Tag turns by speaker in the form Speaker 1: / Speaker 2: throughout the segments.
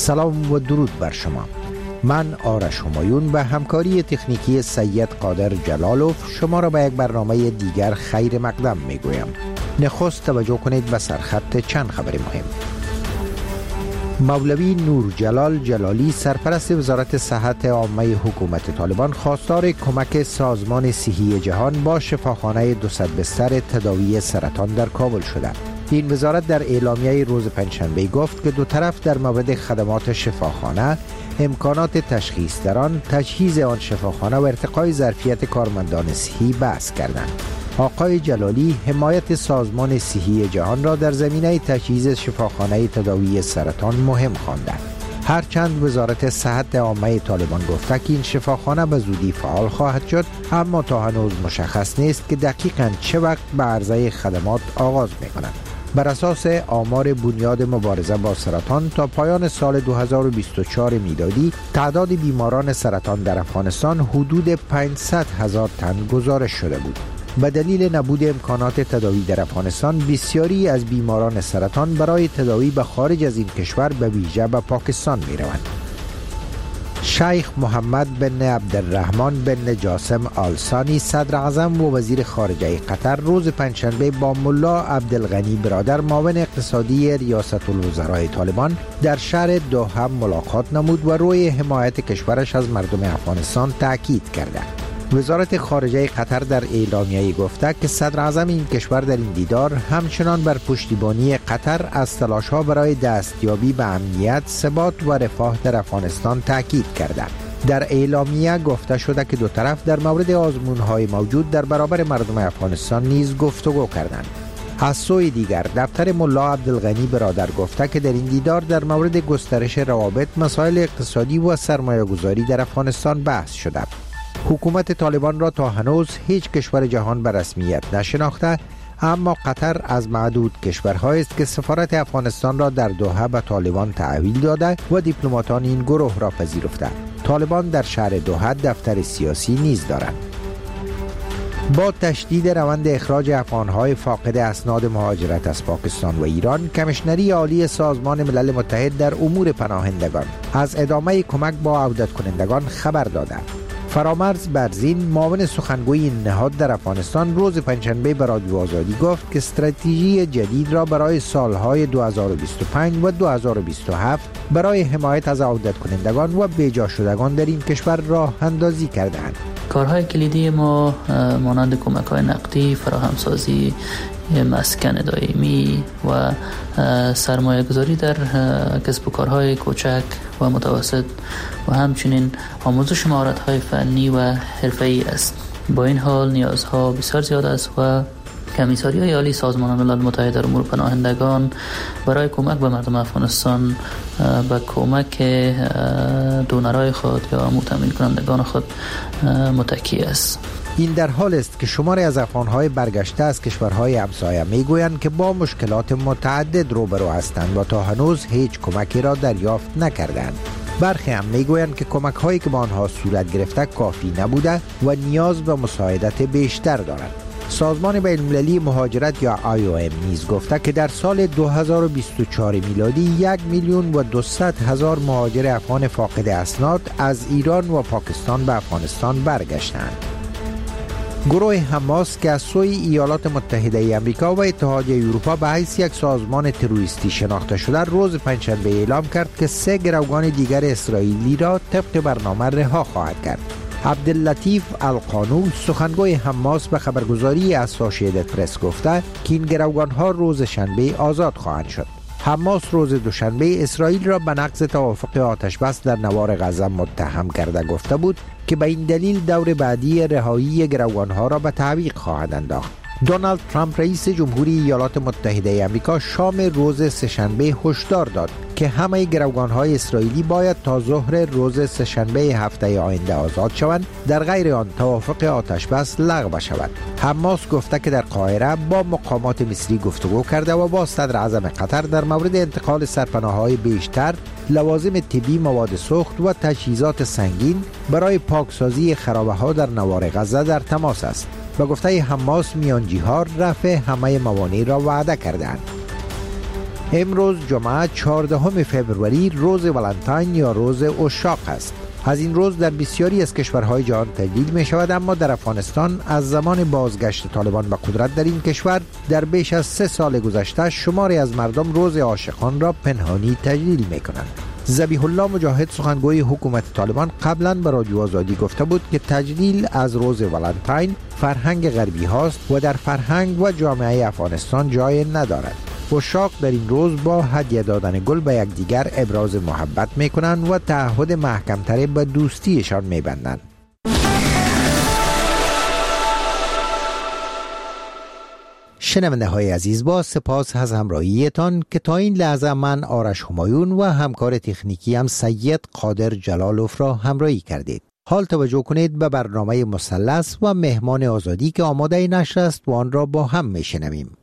Speaker 1: سلام و درود بر شما. من آرش همایون به همکاری تکنیکی سید قادر جلالوف شما را به یک برنامه دیگر خیر مقدم می گویم. نخست توجه کنید به سرخط چند خبر مهم. مولوی نور جلال جلالی سرپرست وزارت صحت عامه حکومت طالبان خواستار کمک سازمان صحی جهان با شفاخانه 200 بستر تداوی سرطان در کابل شده. این وزارت در اعلامیه روز پنجشنبه گفت که دو طرف در مورد خدمات شفاخانه، امکانات تشخیص در آن، تجهیز آن شفاخانه و ارتقای ظرفیت کارمندان صحی بحث کردند. آقای جلالی حمایت سازمان صحی جهان را در زمینه تجهیز شفاخانه تداوی سرطان مهم خواندند. هرچند وزارت صحت عامه طالبان گفته که این شفاخانه به زودی فعال خواهد شد، اما تا هنوز مشخص نیست که دقیقاً چه وقت به عرضه خدمات آغاز می‌کنند. بر اساس آمار بنیاد مبارزه با سرطان تا پایان سال 2024 میلادی تعداد بیماران سرطان در افغانستان حدود 500,000 تن گزارش شده بود. به دلیل نبود امکانات تداوی در افغانستان، بسیاری از بیماران سرطان برای تداوی به خارج از این کشور به ویژه به پاکستان می روند. شیخ محمد بن عبدالرحمن بن جاسم آل ثانی صدر اعظم و وزیر خارجه قطر روز پنجشنبه با ملا عبدالغنی برادر معاون اقتصادی ریاست الوزراء طالبان در شهر دوحه ملاقات نمود و روی حمایت کشورش از مردم افغانستان تاکید کرده. وزارت خارجه قطر در اعلامیه گفته که صدر اعظم این کشور در این دیدار همچنان بر پشتیبانی قطر از تلاش‌ها برای دستیابی به امنیت، ثبات و رفاه در افغانستان تاکید کرده. در اعلامیه گفته شده که دو طرف در مورد آزمون‌های موجود در برابر مردم افغانستان نیز گفتگو کردند. از سوی دیگر دفتر ملا عبدالغنی برادر گفته که در این دیدار در مورد گسترش روابط، مسائل اقتصادی و سرمایه‌گذاری در افغانستان بحث شده. حکومت طالبان را تا هنوز هیچ کشور جهان به رسمیت نشناخته، اما قطر از معدود کشورهایی است که سفارت افغانستان را در دوحه به طالبان تحویل داده و دیپلماتان این گروه را پذیرفته. طالبان در شهر دوحه دفتر سیاسی نیز دارند. با تشدید روند اخراج افغانهای فاقد اسناد مهاجرت از پاکستان و ایران، کمیشنری عالی سازمان ملل متحد در امور پناهندگان از ادامه کمک با عودت کنندگان خبر داده. فرامرز برزین معاون سخنگوی این نهاد در افغانستان روز پنجشنبه به رادیو آزادی گفت که استراتژی جدید را برای سالهای 2025 و 2027 برای حمایت از عودت کنندگان و بیجا شدگان در این کشور راه اندازی کردند.
Speaker 2: کارهای کلیدی ما مانند کمک‌های نقدی، فراهمسازی مسکن دائمی و سرمایه گذاری در کسب و کارهای کوچک و متوسط و همچنین آموزش مهارت‌های فنی و حرفه‌ای است. با این حال نیازها بسیار زیاد است و کمیساریای عالی سازمان ملل متحد در امور پناهندگان برای کمک به مردم افغانستان به کمک دونرای خود یا متامین کنندگان خود متکی است.
Speaker 1: این در حال است که شماری از افغان‌های برگشته از کشورهای همسایه میگویند که با مشکلات متعدد روبرو هستند و تا هنوز هیچ کمکی را دریافت نکردند. برخی هم میگویند که کمک‌هایی که با آنها صورت گرفته کافی نبوده و نیاز به مساعدت بیشتر دارند. سازمان بین‌المللی مهاجرت یا IOM نیز گفته که در سال 2024 میلادی 1,200,000 مهاجر افغان فاقد اسناد از ایران و پاکستان به افغانستان برگشتند. گروه حماس که از سوی ایالات متحده آمریکا و اتحادیه اروپا به حیث یک سازمان تروریستی شناخته شده، روز پنجشنبه اعلام کرد که 3 گروگان دیگر اسرائیلی را طبق برنامه رها خواهد کرد. عبداللطیف القانون سخنگوی حماس به خبرگزاری اسوشییتد پرس گفته که این گروگان‌ها روز شنبه آزاد خواهند شد. حماس روز دوشنبه اسرائیل را به نقض توافق آتش بس در نوار غزه متهم کرده گفته بود که به این دلیل دور بعدی رهایی گروگان‌ها را به تعویق خواهد انداخت. دونالد ترامپ رئیس جمهوری ایالات متحده آمریکا شام روز سه‌شنبه هشدار داد که همه گروگان‌های اسرائیلی باید تا ظهر روز سه‌شنبه هفته آینده آزاد شوند، در غیر آن توافق آتش بس لغو شود. حماس گفته که در قاهره با مقامات مصری گفتگو کرده و با صدر اعظم قطر در مورد انتقال سرپناه‌های بیشتر، لوازم طبی، مواد سوخت و تجهیزات سنگین برای پاکسازی خرابه‌ها در نوار غزه در تماس است. به گفته حماس میانجی‌ها رفع همه موانع را وعده کردند. امروز جمعه 14 فوریه روز ولنتاین یا روز عشاق است. از این روز در بسیاری از کشورهای جهان تجلیل می شود، اما در افغانستان از زمان بازگشت طالبان به قدرت در این کشور در بیش از 3 سال گذشته شماری از مردم روز عاشقان را پنهانی تجلیل می کنند. ذبیح الله مجاهد سخنگوی حکومت طالبان قبلا به رادیو آزادی گفته بود که تجلیل از روز ولنتاین فرهنگ غربی هاست و در فرهنگ و جامعه افغانستان جای ندارد. عشاق در این روز با هدیه دادن گل به یکدیگر ابراز محبت میکنند و تعهد محکم‌تر به دوستیشان میبندند. شنونده های عزیز، با سپاس از همراهیتان که تا این لحظه من آرش همایون و همکار تکنیکی هم سید قادر جلالوف را همراهی کردید. حال توجه کنید به برنامه مثلث و مهمان آزادی که آماده نشر است و آن را با هم میشنویم.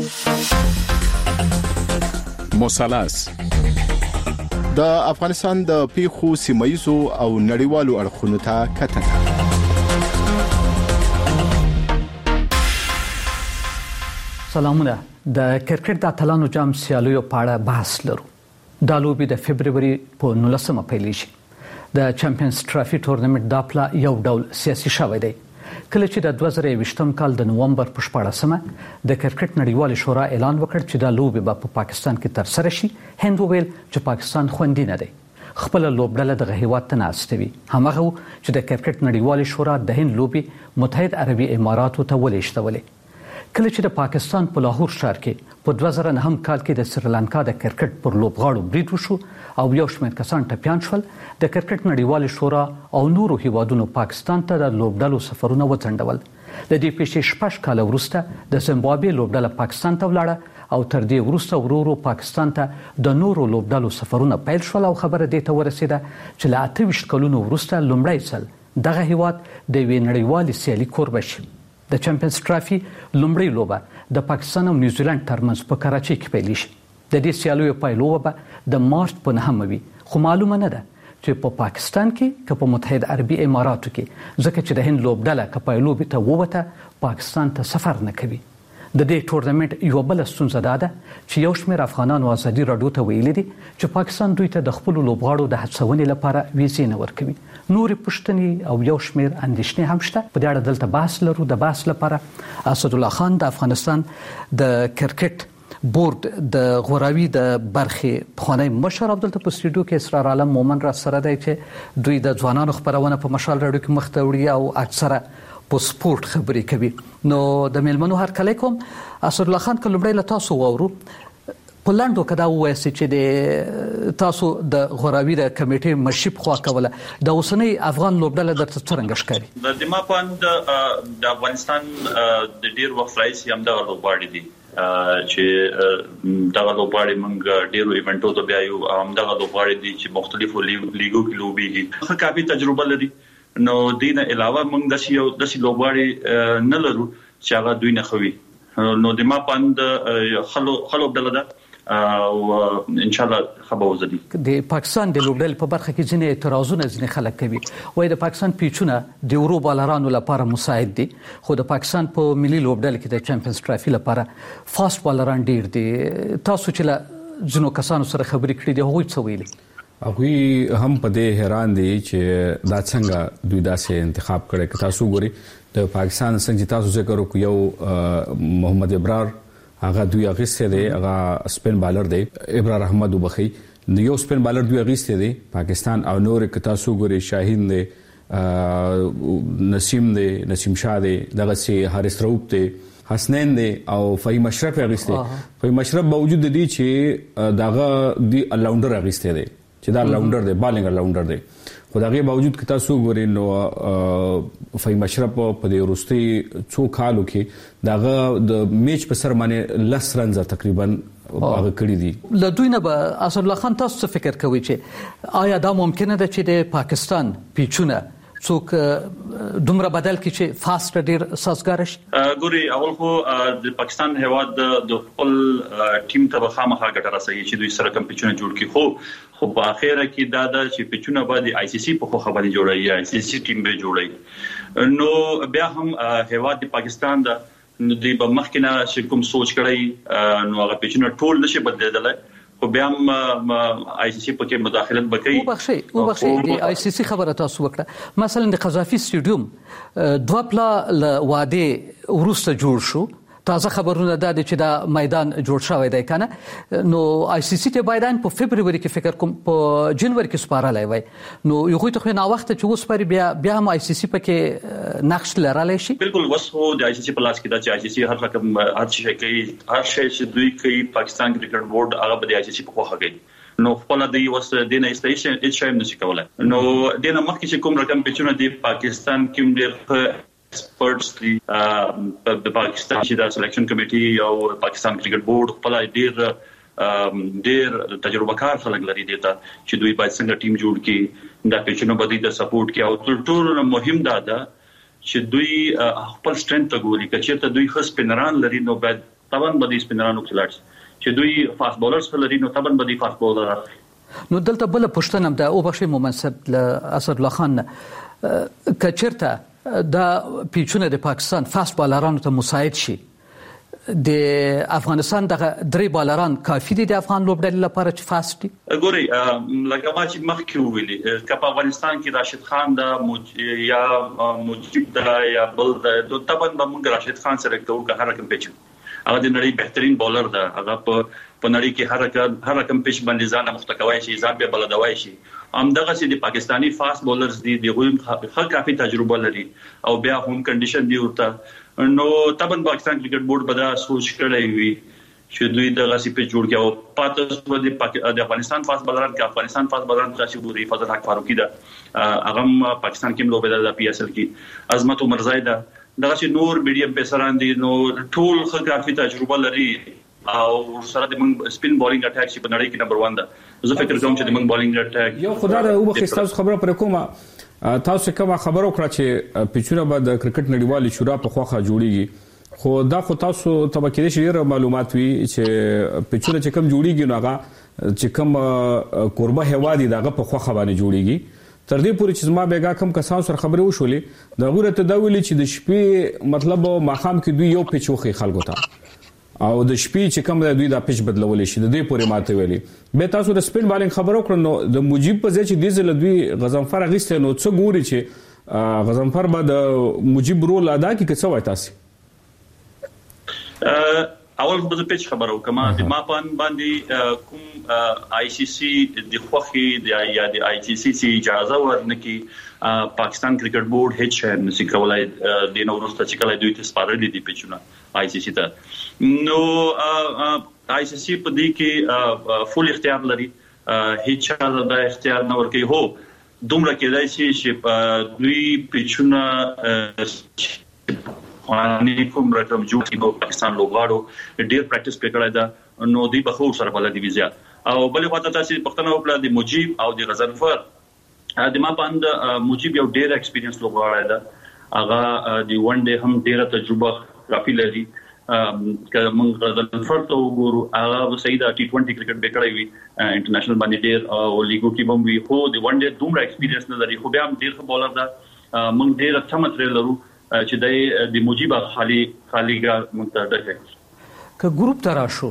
Speaker 3: مثلث د افغانستان د پیښو سیمایزو او نړیوالو اړخونو ته کتنه.
Speaker 4: سلامونه. د کرکټ د اتلانو جام سیالیو په اړه بحث لرو. دا لوبې د فبرवरी په 19 پیلیږي. د چمپیونز ټرافي تورنمنت د پلا یو ډول سیاسي شوی دی. کله چې د 2020 کال د نومبر په 14مه د کرکټ نړیوال شورا اعلان وکړ چې د لوبې په پاکستان کې ترسره شي، هند وویل چې پاکستان خوندي نه دی. خپل لوبډله د هیواد ته ناستوي. همغه چې د کرکټ نړیوال شورا د هند لوبې متحد عربي اماراتو ته ولېږدولې. کله چې د پاکستان په لاهور ښار کې په 2009 کال کې د سریلانکا د کرکټ پر لوبغاړو برید وشو او یو شمېر کسان ټپیان شول، د کرکټ نړیوال شورا او نورو هیوادونو پاکستان ته د لوبډلو سفرونه وځنډول. د دې پیښې 6 کال وروسته د زیمبابوې لوبډله پاکستان ته ولاړه او تر دې وروسته ورورو پاکستان ته د نورو لوبډلو سفرونه پیل شول او خبره دې ته ورسېده چې له 28 کلونو وروسته لومړی ځل دغه هیواد د یوې نړیوالې سیالي کوربه شي. د چمپیونز ټرافي لومړی لوبه د پاکستان او نیوزیلند ترمنځ په کراچۍ کې پیلیږي. د دې سیالیو پایلوبه به د مارچ په 9 وي، خو معلومه نه ده چې په پاکستان کې که په متحد عربي اماراتو کې، ځکه چې د هند لوبډله که پایلوبې ته ووته پاکستان ته سفر نه کوي. د دې تورنمنت یو بل ستونزه ده چې یو شمېر افغانانو ازادي راډیو ته ویلي دي چې پاکستان دوی ته د خپل لوبغاړو د هڅونې لپاره ویزې نه ورکوي. نور پښتني او یو شمېر اندېښنې هم شته. په دې اړه دلته بحث لرو. د بحث لپاره اسد الله خان د افغانستان د کرکټ بورډ د غوراوي د برخې پخوانی مشر، عبدالله په سټوډیو کې اسرار عالم مومن را سره دی چې دوی د ځوانانو خبرونه په مشال راډیو کې مخ ته وړي او اکثره په سپورت خبرې کوي. نو د میلمنو هرکلی کوم. اسد الله خان که لومړی له تاسو واورو، په لنډو که دا ووایاست چې د تاسو د غوراوي د کمیټې مشري پخوا کوله، د اوسنۍ افغان لوبډله درته څرنګه ښکاري؟
Speaker 5: د ما په د افغانستان د ډیر وخت راهیسې همدغه لوبغاړي دي چې دغه لوبغاړي موږ ډیرو ایونټو ته بیایو، همدغه لوبغاړي دي چې مختلفو لیګو کې لوبېږي، ښه کافي تجربه لري. نو دین علاوه موږ داسې لوبغاړي نه لرو چې هغه دوی نه خوي. نو د ما پاند خلو بدل ده او ان شاء الله خبرو.
Speaker 4: د پاکستان د لوبډلې په برخه کې ځینې اعتراضونه ځینې خلک کوي، وایي د پاکستان پیچونه د ورو بالرانو لپاره مساعد دي، خو د پاکستان په ملي لوبډلې کې د چمپیونز ټرافي لپاره فاست بالران ډیر دي. تاسو چې له ځینو کسانو سره خبرې کړې دي، هغوی څه ویلي؟
Speaker 6: هغوی هم په دې حیران دي چې دا څنګه دوی داسې انتخاب کړی. که تاسو ګورئ د پاکستان څنګه تاسو ذکر وکړو، یو محمد ابرار هغه دوی اغیسته دی، هغه سپین بالر دی، ابرار احمد وبخي د یو سپین بالر دوی اغیسته دی پاکستان. او نور که تاسو ګورئ شاهین دی، نسیم دی، نسیم شاه دی، دغه سي حارث رؤوف دی، حسنین دی او فهیم اشرف اغیسته. فهیم اشرف باوجود دی چې دغه دی الراونډر اغیسته دی چې دا الراونډر دی، بالینګ الراونډر دی، خو دغه باوجود که تاسو ګورئ نو فهیم اشرف په دې وروستي څو کالو کې دغه د میچ په سر باندې 10 رنز تقریبا هغه کړی دي.
Speaker 4: له دوی نه به اسد الله خان تاسو څه فکر کوئ چې آیا دا ممکنه ده چې د پاکستان پیچونه څوک دومره بدل کی چې فاست ډیر سازګار شي؟
Speaker 5: ګوري اول خو د پاکستان هیواد د خپل ټیم ته خامخا ګټه رسوي چې دوی سره کم پیچونه جوړ کړي، خو په اخیره کې دا د چې پیچونه باندې آی سی سی په خو خبري جوړي، آی سی سی ټیم به جوړي. نو بیا هم هیواد د پاکستان د دوی په مخکنه چې کوم سوچ کړی نو هغه پیچونه ټول نشي بدلیدل. خو بیا هم آی سی سی پکې مداخلت وکړي
Speaker 4: او بخشي د آی سی سی خبره تاسو وکړه مثلا د قذافي سټیډیوم دوه پلا ل واده ورسته جوړ شو تازه خبرونه ده چې دا میدان جوړ شوی دی کنه نو آی سی سی ته بایدن په فبرवरी کې فکر کوم په جنوري کې سپارلای وای نو یو ته نه وخت چې اوس پر بیا هم آی سی سی پکې نقش لرلای شي
Speaker 5: بالکل وسو د آی سی سی پلاس کې دا چې آی سی سی هر رقم هر شي کوي هر شي چې دوی کوي پاکستان کرکټ بورډ هغه د آی سی سی په خوخه کوي نو خپل د وس دینه استیشن هیڅ شي نشي کولای نو دینه مخکې چې کوم رقم پېچونه دی پاکستان کې ډېر experts د پاکستان چې د سلیکشن کمیټي او پاکستان کرکټ بورډ خپل ډېر تجربه کار خلک لري دي چې دوی باید څنګه ټیم جوړ کړي دا پیچونو بدی د سپورټ کې او ټول مهم دا ده چې دوی خپل سټرنث ته ګوري چې دوی خاص پنران لري نو باید طبعا بدی سپنرانو کلاټس چې دوی فاست بولرز لري نو طبعا بدی فاست بولر
Speaker 4: نو دلته بل پښتنه ده او بخښي ممنصب ل اسد الله خان کچرته دا پیچونه د پاکستان فاست بالرانو ته مساعد شي د افغانستان دغه درې بالران کافي دي د افغان لوبډلې لپاره چې فاست دي
Speaker 5: ګوري لکه ما چې مخکې ویلي کپ افغانستان کې راشد خان دا یا مجيب دا یا بل دا طبعا موږ راشد خان سره کوو که هر کوم پیچ هغه د نړۍ بهترین بولر ده هغه په نړۍ کې هر کوم پیچ باندې ځان مختکوي شي ځان به بلدوي شي همدغه چې د پاکستانی فاست بولرز دي دغه خل کافي تجربه لري او بیا هم کنډیشن دی ورته نو طبعا پاکستان کرکټ بورډ به دا سوچ کړی وي چې دوی دغه سي په جوړ کې او پاتې د افغانستان فاست بولران کې افغانستان فاست بولران چې ګوري فضل حق فاروقي ده هغه پاکستان کې لوبه د پی اس ال کې عظمت عمر زاید دغه چې نور میډیم پیسران دي نو ټول خل کافي تجربه لري او سره د موږ سپین بولینګ اٹیک چې په نړۍ کې نمبر 1 ده زه فکر کوم چې د موږ بولینګ اٹیک
Speaker 6: یو خدای د وبخښتاس خبره پر کومه تاسو کومه خبر وکړه چې پیچونه به د کرکټ نړیوالې شورا په خوخه جوړیږي خو دا خو تاسو تبکې شي معلومات وي چې پیچونه چې کم جوړیږي نو هغه چې کم قربه هوادي دغه په خوخه باندې جوړیږي تر دې پورې چې ما بیګه کم کسان سره خبرې وشولې دا غوړه تداولی چې د شپې مطلب ماخام کې دوی یو پیچوخي خلکو ته او د شپې چې کوم د دوی د پیچ بدلول شي د دې پورې ماته ویلي به تاسو د سپین بالینګ خبرو کړو نو د مجيب په ځای چې دیزل دوی غزنفر غیسته نو څه ګوري چې غزنفر به د مجيب رول ادا کوي څه وای تاسو
Speaker 5: اول به پیچ خبرو کما د ما باندې کوم آی سی سی د خوخي یا د آی سی سی اجازه ورنکي پاکستان کرکټ بورډ هیڅ شي نشي کولای د نو ورسته چې کله دوی ته سپارلې دي پیچونه آی سی سی ته نو آی سی سی په دې کې فول اختیار لري هیڅ چا د اختیار نه ورکي هو دومره کېدای شي چې دوی پیچونه خواني کوم رقم جوړ کړي پاکستان لوبغاړو ډیر پریکټیس وکړای دا نو دی به خو سره بل دی ویزا او بل خواته تاسو پښتنه وکړه د مجيب او د غزنفر د ما باندې مجيب یو ډیر ایکسپیرینس لوبغاړی دا هغه دی ون ډے هم ډیره تجربه کافي لري که موږ غزنفر ته وګورو هغه صحیح دا ټي 20 کرکټ وکړای وي انټرنیشنل باندې ډیر او لیګو کې هم وي خو د ون ډے دومره ایکسپیرینس نه لري خو بیا هم ډیر ښه بولر دا موږ ډیر اچھا ماتریال لرو چې د مجيب خالیګه منتدک
Speaker 4: که ګروپ تراشو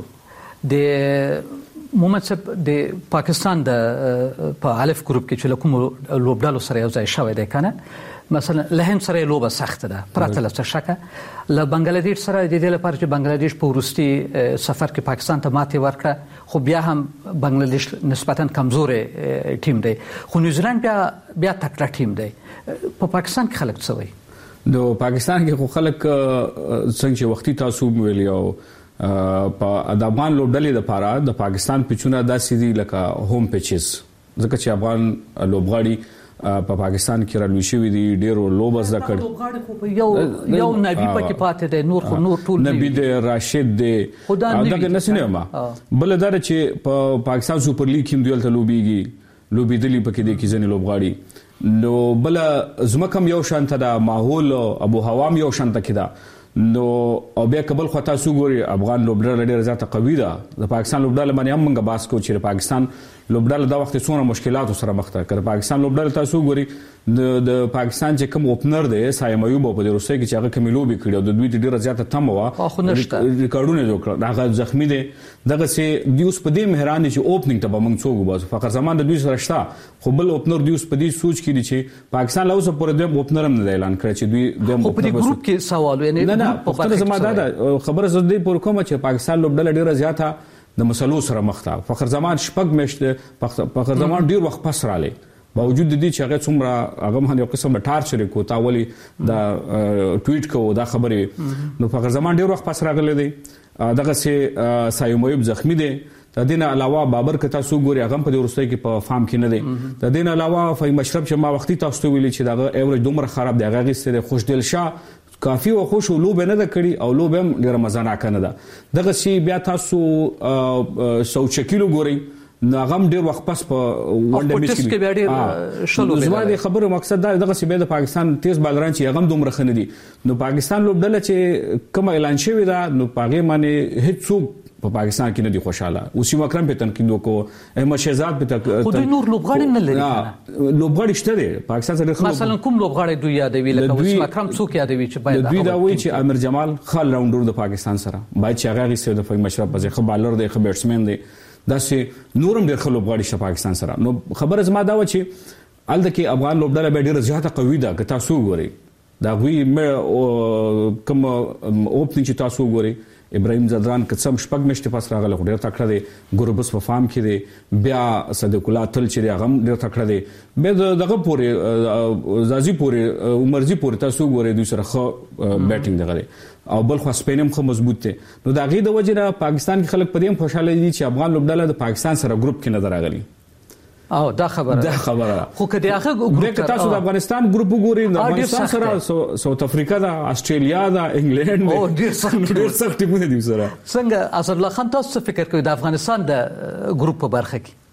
Speaker 4: د مومنصب د پاکستان د په الف ګروپ کې چې کوم لوبډالو سره یو ځای شوی دی کنه مثلا لهند سره لوبه سخت ده پرته له شکه له بنگلاديش سره د دې لپاره چې بنگلاديش په ورستي سفر کې پاکستان ته ماتې ورکړه خو بیا هم بنگلاديش نسبتا کمزورې ټیم دی خو نیوزیلند بیا تکړه ټیم دی په پاکستان کې خلک څه وایي
Speaker 6: د پاکستان کې خو خلک څنګه وختي تاسو ویلی او په ادمان لوبډلې د پاره د پاکستان پیچونه داسې دي لکه هوم پیچز ځکه چې افغان لوبغاړي په پاکستان کې رالوي شوی دي ډیرو لوبز د کړ
Speaker 4: لوبغاړي خو یو نبی پکې پاتې دی نور ټول
Speaker 6: نبی د راشد دی دغه نسنه ما بل دار چې په پاکستان سپر لیګ کې دوی ته لوبېدلی پکې دي کې ځنې لوبغاړي نو بل زمکم یو شانته دا ماحول ابو هوا یو شانته کېدا نو او بیا قبل خو تاسو ګوري افغان لوبډله ډېر زیاته قوي ده د پاکستان لوبډله باندې هم موږ باس کوو چې پاکستان لوبډله دا وخت څونه مشکلات سره مخ ده کړه پاکستان لوبډله تاسو ګوري د پاکستان چې کوم اوپنر دی سایم ایوب په د روسي کې چې هغه کمی لوبي کړو د دوی ډېر زیاته تم و ریکارډونه جوړ کړ هغه زخمی دی دغه سي دیوس په دې مهران چې اوپننګ ته به موږ څوک وباسو فخر زمان د دوی سره شته خو بل اوپنر دیوس په دې سوچ کې دي چې پاکستان له اوسه پورې د اوپنر هم نه اعلان کړ چې دوی د
Speaker 4: په دې ګروپ کې سوال یعنی
Speaker 6: نه په خپل زما دا خبره زده پور کوم چې پاکستان لوبډله ډیره زیاته د مسلو سره مخ ده فخر زمان شپږ میشته فخر زمان ډیر وخت پس رااله باوجود د دې چې هغه څومره هغه هم یو قسم ټارچر کو تا ولي دا ټویټ کو دا خبره نو فخر زمان ډیر وخت پس راغله دی دغه سي سایمویب زخمی دی د دین علاوه بابر کتا سو ګوري هغه په ورستۍ کې په فارم کې نه دی د دین علاوه فهم مشرب چې ما وختي تاسو ته ویلي چې دا ایوریج دومره خراب دی هغه غیسته خوشدل شاه کافي او خوش لوب نه د کړي او لوب هم ډیر مزانه کنه ده دغه شی بیا تاسو 100 کیلو ګوري ناغم ډیر وخت پس په ونډه میس کې بیا ډیر شلو زما د خبرو مقصد دا دغه شی به د پاکستان تیز بالران چې هغه دومره خنه دي نو پاکستان لوبډله چې کوم اعلان شوی دا نو پاګې باندې هیڅ په پاکستان کې نه دي خوشاله وسیم اکرم په تنقید وکړو احمد شهزاد په
Speaker 4: خو دوی نور لوبغاړي نه لري
Speaker 6: لوبغاړي شته دي پاکستان سره
Speaker 4: مثلا کوم لوبغاړي دوی یادوي لکه وسیم اکرم څوک یادوي چې باید
Speaker 6: دوی دا وایي چې امیر جمال خال راونډر د پاکستان سره باید چې هغه غیسه د فهم مشرب په ځخه بالر دی خو بیټسمن دی دا چې نورم ډېر خلک لوبغاړي شته پاکستان سره نو خبره زما دا و چې الته کې افغان لوبډله به ډېر زیاته قوي ده که تاسو ګورئ دا غوي کوم اوپننګ چې تاسو ګورئ ابراهيم زدران کڅم شپږ مشته پاس راغله ډېر تکړه دی ګوربس په فارم کې دی بیا صدیق الله تل چې هغه ډېر تکړه دی به دغه پورې زازي پورې عمرزي پورې تاسو ګورئ دوی سره خو بیټینګ دغه او بل خو سپینم خو مضبوط دی نو دا غي د وجه پاکستان کې خلک په دې خوشاله دي چې افغان لوبډله د پاکستان سره ګروپ کې نه راغلي
Speaker 4: او دا خبره خو کدی هغه ګروپ
Speaker 6: تاسو د افغانستان ګروپ وګورئ د افغانستان سره ساوث افریقا دا استرالیا دا انګلند
Speaker 4: او ډیر
Speaker 6: سخت ټیمونه دي سره
Speaker 4: څنګه اسد الله خان تاسو فکر کوئ د افغانستان د ګروپ په برخه کې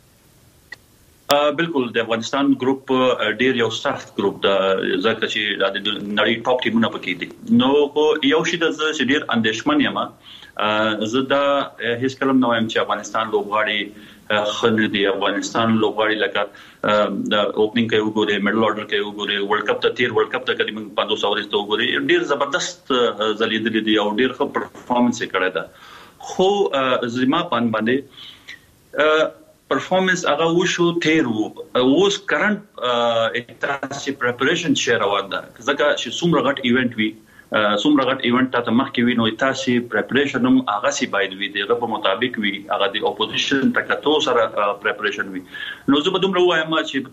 Speaker 5: بالکل د افغانستان ګروپ ډیر یو سخت ګروپ دا ځکه چې د نړۍ ټاپ ټیمونه پکې دي نو یو شی د چې ډیر اندېشمن یم زه دا هیڅ کلم نه وایم چې افغانستان لوبغاړي خنه دي افغانستان لوبغاړي لکه د اوپننګ کې وګورئ میډل اورډر کې وګورئ ورلد کپ ته ورلد کپ ته کډیم 500 ورسته وګورئ ډیر زبردست زلیدل دي او ډیر ښه پرفارمنس کړی دا خو زما پان باندې پرفارمنس هغه وشو تیر وو اوس کرنٹ تاسو پریپریشن شیر روان ده ځکه چې څومره غټ ایونت وي څومره غټ ایونت ته مخکې وي نو تاسو پریپریشن هم هغه سي باید وي دغه په مطابق وي هغه د اپوزیشن تکتو سره پریپریشن وي نو زه به دومره وایم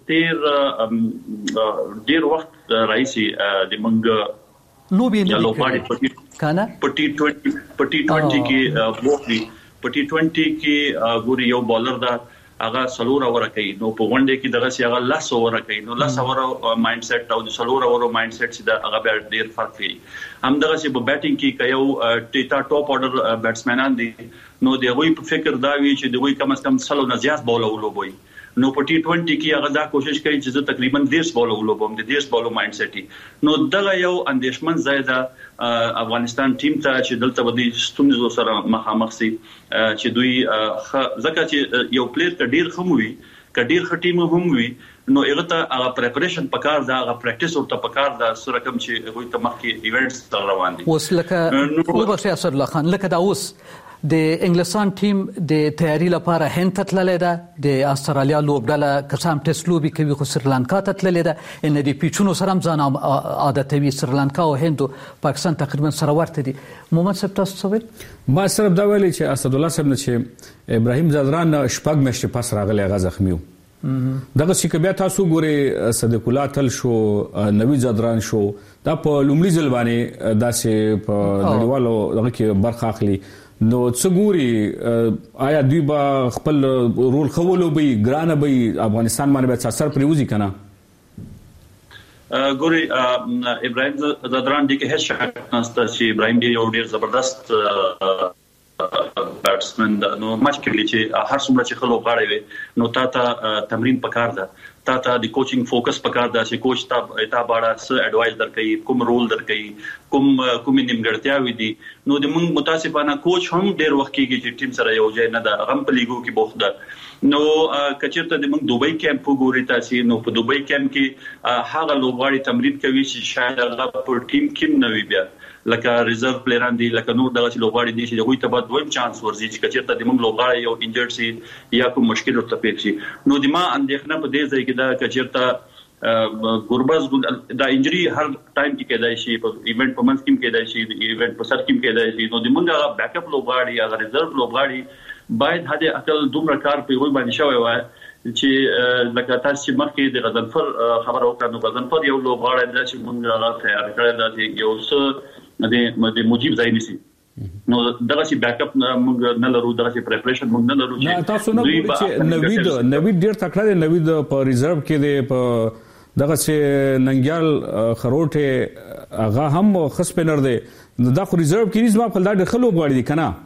Speaker 5: چې ډیر وخت راځي د منګ
Speaker 4: نو به نه کړی کنه
Speaker 5: پټي 20 کې ووخلي پټي 20 کې ګوري یو بالر دا هغه سلور اور کوي نو په غونډه کې دغه سی هغه لاس اور کوي نو لاس اور مایند سیټ او د سلور اور مایند سیټ چې دا هغه ډیر فرق کوي هم دغه سی په بیټینګ کې کيو ټیتا ټاپ اورډر بیټسمنان دي نو د غوي په فکر دا وی چې د غوي کم از کم سلو نه زیات بول ولوبوي نو په ټي 20 کې هغه دا کوشش کوي چې زه تقریبا 10 بول ولوبم د 10 بول مایند سیټ نو دغه یو اندیشمن زیاده افغانستان ټیم ته چې دلته ودی ستونزو سره مخامخ سي چې دوی ځکه چې یو پلیئر کډیر خموي کډیر خټیم هم وي نو هغه ته هغه پریپریشن پکار دا هغه پریکټیس ورته پکار دا سره کوم چې هغه ته مخکې ایونټس روان دي
Speaker 4: اوس لکه وبخښه اسد الله خان لکه دا اوس د انګلستان ټیم د تیاری لپاره هند ته تللی ده د استرالیا لوبډله قسم ټیسټ لوبي کوي خو سریلانکا ته تللی ده ان د پیچونو سره ځان عادتوي سریلانکا او هند پاکستان تقریبا سره ورته دي محمد صاحب تاسو څه وایي
Speaker 6: ما صرف دا ویلي چې اسد الله صاحب نه چې ابراهيم زدران شپږ میاشتې پس راغلی هغه زخمی دغه چې بیا تاسو ګوري صدیق الله تل شو نوی زدران شو دا په لومړي ځل باندې داسې په نړیوالو دغه کې برخه اخلي نو څګوري آیا دوی به خپل رول خولو به ګرانه به افغانستان باندې به اثر پریوزي کنه
Speaker 5: ګوري ابراهيم زدران دي کې هیڅ شک نشته چې ابراهيم دی یو ډیر زبردست بیټسمن نو مچ کې چې هر څومره چې خلک غاړي وي نو تا تمرین پکار ده تا د کوچینګ فوکس پکار دا چې کوچ تا باندې څه اډوایس درکې کوم رول درکې کوم نیمګړتیاوي دي نو د موږ متاسفانه کوچ هم ډېر وخت کېږي چې ټیم سره یو ځای نه دا غم په لیګو کې بوخت ده نو کچېرته د موږ دوبۍ کیمپ وګوري تاسو نو په دوبۍ کیمپ کې هغه لوبغاړي تمرین کوي چې شاید هغه په ټیم کې نه وي بیا لکه ریزرو پلیران دي لکه نور دغه لوبغاړي دي چې دوی ته بعد دویم چانس ورزي چې کچېرته د موږ لوبغاړي یو انجرډ شي یا کوم مشکل ورته پیښ شي نو د ما اندېښنه په دې ځای کې دا کچېرته ګوربز دا انجری هر ټایم کې کېدای شي په ایونت په منځ کې کېدای شي د ایونت په سر کې کېدای شي نو د موږ بیک اپ لوبغاړي یا ریزرو لوبغاړي باید هدا عقل دومره کار په وای باندې شوی وای چې لکه تاسو چې مخکې د غزنفر خبر وکړو نو غزنفر یو لوبغاړی دی چې موږ هغه تیار کړی دی یو څه د موجب ځای نسی نو دغه سي بیک اپ موږ نه لرو دغه سي پریپریشن موږ نه لرو
Speaker 6: چې تاسو نه ګورئ چې نوید ډیر تکړه دی نوید په ریزرو کې دی په دغه سي ننګیال خروټه هغه هم خسپنر دی دا خو ریزرو کې نسبت خپل د خلو غواړي دي کنه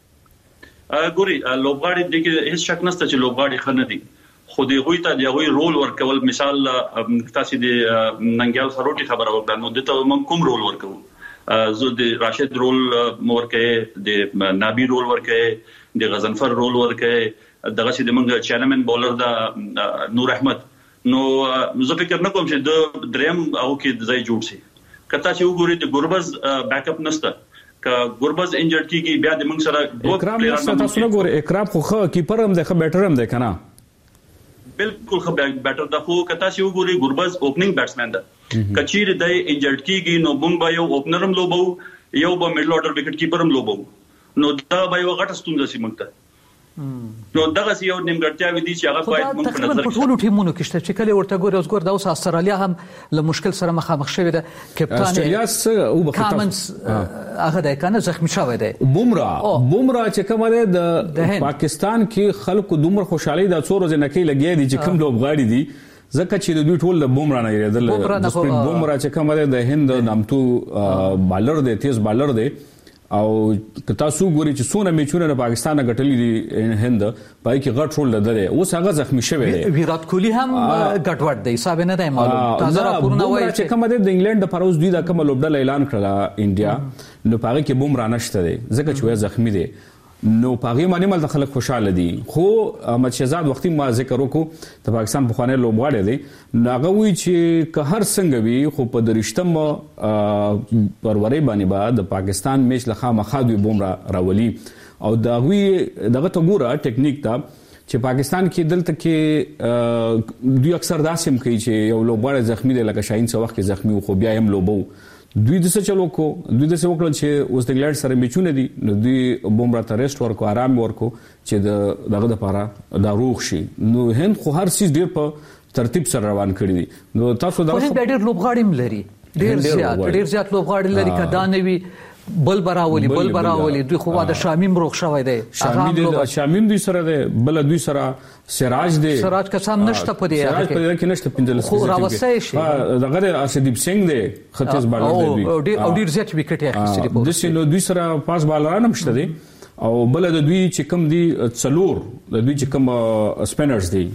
Speaker 5: ګوري لوبغاړي د کې هیڅ شک نشته چې لوبغاړي خنه دي خو دی غوي ته دی غوي رول ورکول مثال تاسو د ننګیال خروټه خبره وکړه نو دته موږ کوم رول ورکو زه د راشد رول ورکه د نابی رول ورکه د غزنفر رول ورکه دغه چې د موږ چانمن بولر دا نور احمد نو زه فکر نه کوم چې د دریم او کې ځای جوړ شي کته چې وګورئ د ګوربز بیک اپ نشته ک ګوربز انجرډ کیږي بیا د موږ سره دوه
Speaker 6: پلیران تاسو نه ګورئ اکرام خو کیپر هم ده خو بیټر هم ده کنه
Speaker 5: بالکل خو بیټر ده خو کته چې وګورئ ګوربز اوپننګ بیټسمن ده کچیر د انجرډ کیږي نو بوم به یو اوپنر هم لوبو یو به میډل اورډر وکټ کیپر هم لوبو نو دا به یو غټ ستونزه سي موږ ته نو دغه یو نیمګړتیا ودی چې هغه باید موږ په نظر
Speaker 4: کې ټول ټیمونو کې شته چې کله ورته ګوري اوس ګور د اوس استرالیا هم له مشکل سره مخامخ شوی ده کپټان
Speaker 6: استرالیا او
Speaker 4: کامنز هغه د کنه زخمی شوی ده
Speaker 6: بومرا چې کومه ده د پاکستان کې خلکو دومره خوشحالي د څو ورځې نه کې لګي دي چې کوم لوبغاړي دي ځکه چې د دوی ټول د بومرا نه یریدل د سپریټ بومرا چې کومه ده د هند نامتو بالر دی تیز بالر دی او تاسو ګورئ چې څونه میچونه د پاکستان غټلې دي هند پای کې غټ رول لري اوس هغه زخمی شوی دی
Speaker 4: ویرات کوهلی هم غټوټ دی حساب نه دی معلوم تازه راپورونه وایي چې
Speaker 6: کومه د انګلند د پروز دوی د کوم لوبډل اعلان کړل انډیا نو پاره کې بومرا نشته دی ځکه چې زخمی دی نو پاغي باندې مل خلک خوشاله دي خو احمد شهزاد وختي ما ذکر وکړو د پاکستان په خوانه لوبغاړي دي ناغه وی چې که هر څنګه وي خو په درشتم پروري باندې بعد د پاکستان میچ لخوا مخادوي بومرا راولي او دغه ته ګوره ټیکنیک ته چې پاکستان کې دلته کې دوی اکثر داسم کوي چې یو لوبغاړی زخمی دی لکه شاهین څو وخت کې زخمی خو بیا هم لوبو دوی د څه چلو کو دوی د څه وکړل چې اوس د انګلند سره میچونه دي نو دوی بومرا ته ریسټ ورکو آرام ورکو چې دغه لپاره دا روغ شي نو هند خو هر څه ډیر په ترتیب سره روان کړی دي نو تاسو دا
Speaker 4: ډیر لوبغاړي ملري ډیر زیات لوبغاړي لري کدا نوي بل براولي دوی خو د شامیم روغ شوی دی
Speaker 6: شامیم دوی سره دی بل دوی سره سراج
Speaker 4: قسم نشته په دې
Speaker 6: سراج په دې کې نشته پنځل
Speaker 4: خو راوسای شي
Speaker 6: دغه اسدیب سنگ دی ختیز بالر دی
Speaker 4: او ډیر زیات وکټ یې اخیستلی
Speaker 6: په دې نو دوی سره پاس بالران هم شته دي او بل د دوی چې کم دي څلور د دوی چې کم سپینرز دي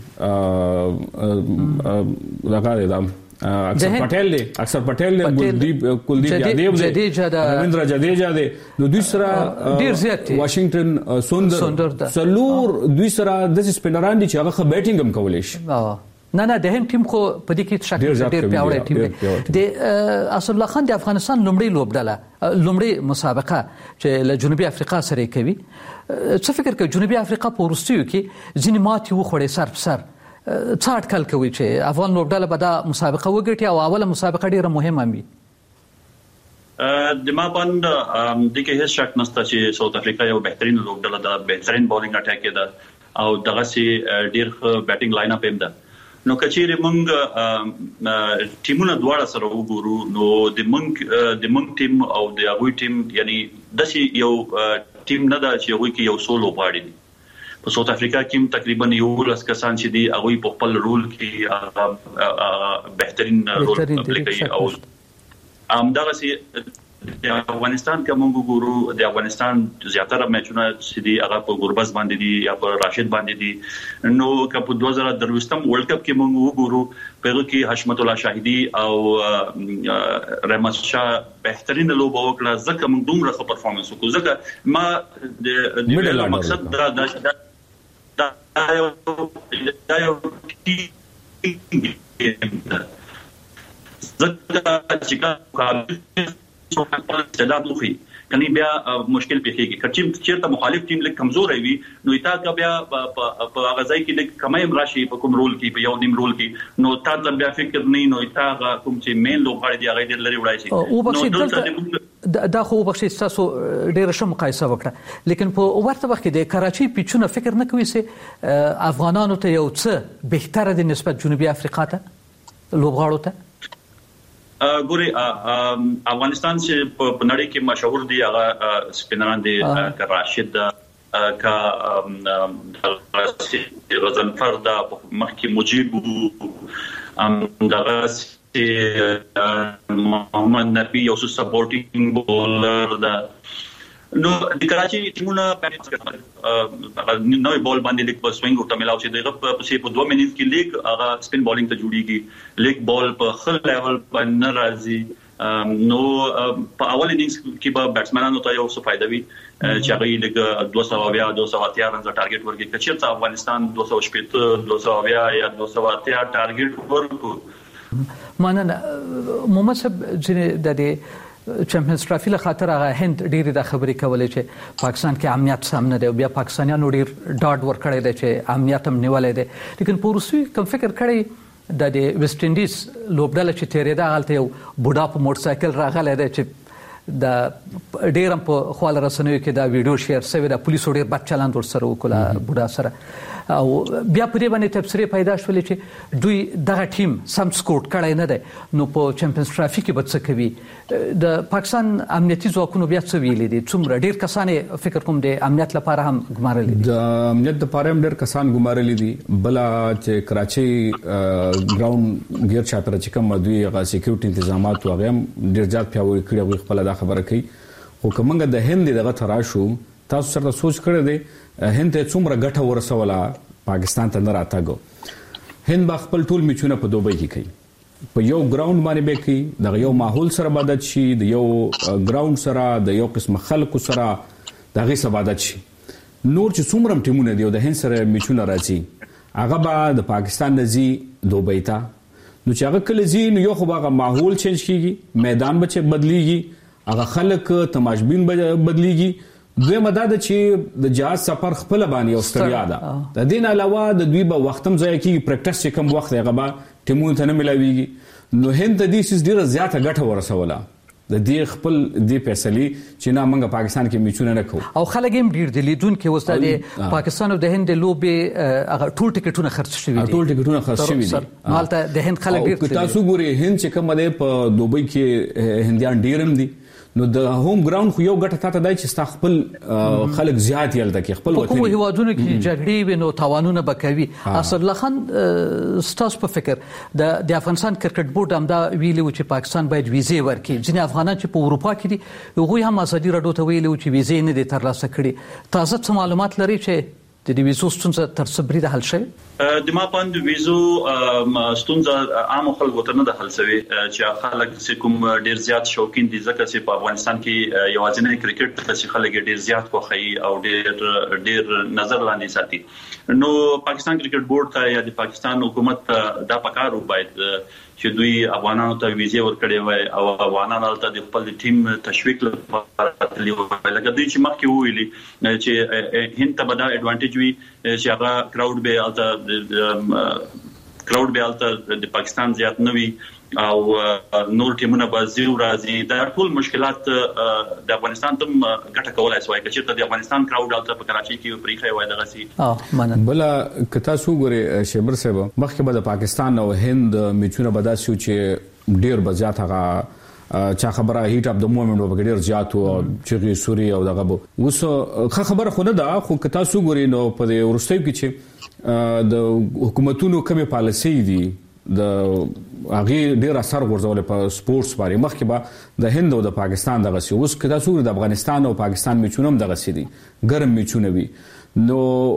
Speaker 6: لګا دی اکثر پټیل دی کلدیپ یادیو دی رویندرا جډیجا دی نو دوی سره
Speaker 4: ډیر زیات
Speaker 6: واشنگټن سوندر څلور دوی سره د سپینران دي چې هغه بیټینګ هم کولای شي
Speaker 4: نه د هم ټیم خو په دې کې شک ډیر پیاوړی ټیم دی د اسد الله خان د افغانستان لومړی مسابقه چې له جنوبي افریقا سره کوي څه فکر کوي جنوبي افریقا په ورستیو کې ځینې ماتې وخوړې سر په سر څه اټکل کوي چې افغان لوبډله به دا مسابقه وګټي او اوله مسابقه ډیره مهمه وي
Speaker 5: د ما باندې د کې هیڅ شک نشته چې ساوث افریقا یو بهترین لوبډله ده بهترین بولینګ اٹیک ده او دغه سي ډیر بیټینګ لاین اپ هم ده نو کچېره موږ ټیمونه دواړه سره وګورو نو د موږ ټیم او د هغوی ټیم یعنی د یو ټیم نه ده چې هغوی کې یو سولو غواړي دي په ساوث افریقا کې تقریبا یو لس کسان چې دي هغه په خپل رول کې بهترین رول پلی کوي او همدغه سي د افغانستان کوم ګورو د افغانستان زیاتره میچونه چې دی هغه په ګوربز باندې دي یا په راشد باندې دي نو په 2023م ورلد کپ کې موږ وګورو په کې حشمت الله شاهدي او رحمت شاه بهترین لوبه وکړه ځکه موږ دومره ښه پرفورمنس وکړو ځکه ما د مقصد دا یو زکه چې کا استعداد وخی کني بیا مشکل پیښیږي کچې چیرته مخالف ټیم لیک کمزور وي نو تا کا بیا په غزای کې لیک کمای راشي په کوم رول کې په یو نیم رول کې نو تا بیا فکر نه نو تا کوم چې مین لوبغاړي دی هغه ډېر لري وړای شي
Speaker 4: او بخښي دا خو بخښي تاسو ډېر ښه مقایسه وکړه لیکن په ورته وخت کې د کراچي پیچونه فکر نه کوي چې افغانانو ته یو څه بهتره دي نسبت جنوبي افریقا ته لوبغاړو ته
Speaker 5: ګوري افغانستان چې په نړۍ کې مشهور دي هغه سپینران دي راشد کا غزنفر دا مخکې مجيب دغه محمد نبی یو سپورټینګ بولر دا نو د کراچي ټیمونه په نوې بال باندې لیک په سوینګ ورته ملاو چې دغه په 2 منټ کې لیک هغه سپین بالینګ ته جوړیږي لیک بال په خل لیول باندې راځي نو په اول اننګز کې به بیټسمنانو ته یو څه فائدہ وي چې هغه لیک 200 280 رنز ټارګټ ورکړي چې افغانستان 270 280 یا 280 ټارګټ ورکړي
Speaker 4: مننه محمد صاحب چې د چمپیونز ټرافي له خاطر هغه هند ډېری د خبرې کولې چې پاکستان کې امنیت سامنے دی بیا پاکستانیانو ډېر ډاډ ورکړی دی چې امنیت هم نیولای دی لیکن پوروسوي کوم فکر کړی د ویسټ انډیز لوبډله چې تیرېدا حالت یو بوډا په موټر سایکل راغلی دی چې د ډېر په خواله رسنیو کې دا ویډیو شیر شوی د پولیسو ډېر بد چلند ورسره وکړه بوډا سره او بیا په دې باندې تبصرې پیدا شولې چې دوی دغه ټیم سم سکوټ کړی نه دی نو په چمپیونز ټرافي کې به څه کوي د پاکستان امنیتي ځواکونو بیا څه ویلي دي څومره ډېر کسان فکر کوم د امنیت لپاره هم ګمارلي دي
Speaker 6: د امنیت لپاره هم ډېر کسان ګمارلي دي بل چې کراچي ګراوند غیر چاپره چې کوم دوی هغه سکیورټي تنظیمات واغې هم ډېر زیات پیاوړي کړي خپل دا خبره کوي او کومه د هند دغه تراشو تاسو سره سوچ کړی دی هند ته څومره ګټه ورسوله پاکستان ته نه راتګو هند با خپل ټول میچونه په دوبۍ کې کوي په یو ګراوند باندې به کوي د یو ماحول سره عادت شي د یو ګراوند سره د یو قسم خلکو سره د غي سره عادت شي نور چې څومره ټیمونه دی د هند سره میچونه راځي هغه به د پاکستان نزي دوبۍ ته نو چې هغه کله زی نو یو خو هغه ماحول چینج کیږي میدان به بدلیږي هغه خلک تماشبین بدلیږي دوی مدد چې د جهاز سفر خپل باندې اوستریا ده د دین علاوه د دوی به وختم ځای کې پریکټیس چې کوم وخت هغه به ټیمونو ته نه ملاويږي نو هند د دې سیس ډیره زیاته ګټه ورسوله د دې خپل د فیصلې چې نه موږ پاکستان کې میچونه نه کوو
Speaker 4: او خلک هم ډیر دي لیدونکو وسته د پاکستان او د هند لوبې هغه ټول ټیکټونه خرڅ شوي دي
Speaker 6: ټول ټیکټونه خرڅ شوي دي
Speaker 4: مالته د هند خلک ډیر
Speaker 6: تاسو ګوري هند چې کوم دی په دوبۍ کې هندیان ډیرم دي نو د هوم ګراوند خو یو ګټه تاته دی چې ستا خپل خلک زیات یل دکې خپل وطن
Speaker 4: په هیوادونو کې جګړې وینو تاوانونه بکوي اصل الله خان ستاسو په فکر د افغانستان کرکټ بورډ هم دا ویلي چې پاکستان باید ویزه ورکړي ځینې افغانان چې په اروپا کې دي هغوی هم ازادي راډیو ته ویلي چې ویزه نه دي ترلاسه کړي تازه څه معلومات لري چې د ویزو ستونزه تر صبري د حل شوی
Speaker 5: د ما پاند ویزو ستونزه عام خلکو ته نه د حل شوی چې خلک کوم ډیر زیات شوقین دي ځکه چې په افغانستان کې یوازینی کرکټ چې خلک ډیر زیات خوښي او ډیر نظر لاندې ساتي نو پاکستان کرکټ بورډ ته یا د پاکستان حکومت دا پکارو باید چې دوی افغانانو ته ویزه ورکړي وای او افغانانو ته د خپل ټیم تشویق لپاره تللی وای لکه دوی چې مخکې ویلي چې هند ته به دا اډوانټیج وي چې هغه کراود به الته د پاکستان زیات نوي او نور ټیمونه به زیرو راځي دا ټول مشکلات د افغانستان ته ګټه کولای شي چې د افغانستان کراود الته په کراچي کې پریخي وای دغه سي
Speaker 6: بل کتا سو ګوري شیبر صاحب مخکې به د پاکستان او هند میچونه بداسیو چې ډیر بزیات هغه چا خبره هیټ اپ د مومنت په ډیر زیات او چې سوري او دغه وسه خبره خو نه ده خو کتا سو ګوري نو په ورستۍ کې چې د حکومتونو کومه پالیسي دي د هغه ډیر اثر غورځول په سپورتس باندې. مخکې به د هند او د پاکستان دغه سی، اوس کدا سور د افغانستان او پاکستان میچونم دغه سی دي، ګرم میچونه وي. نو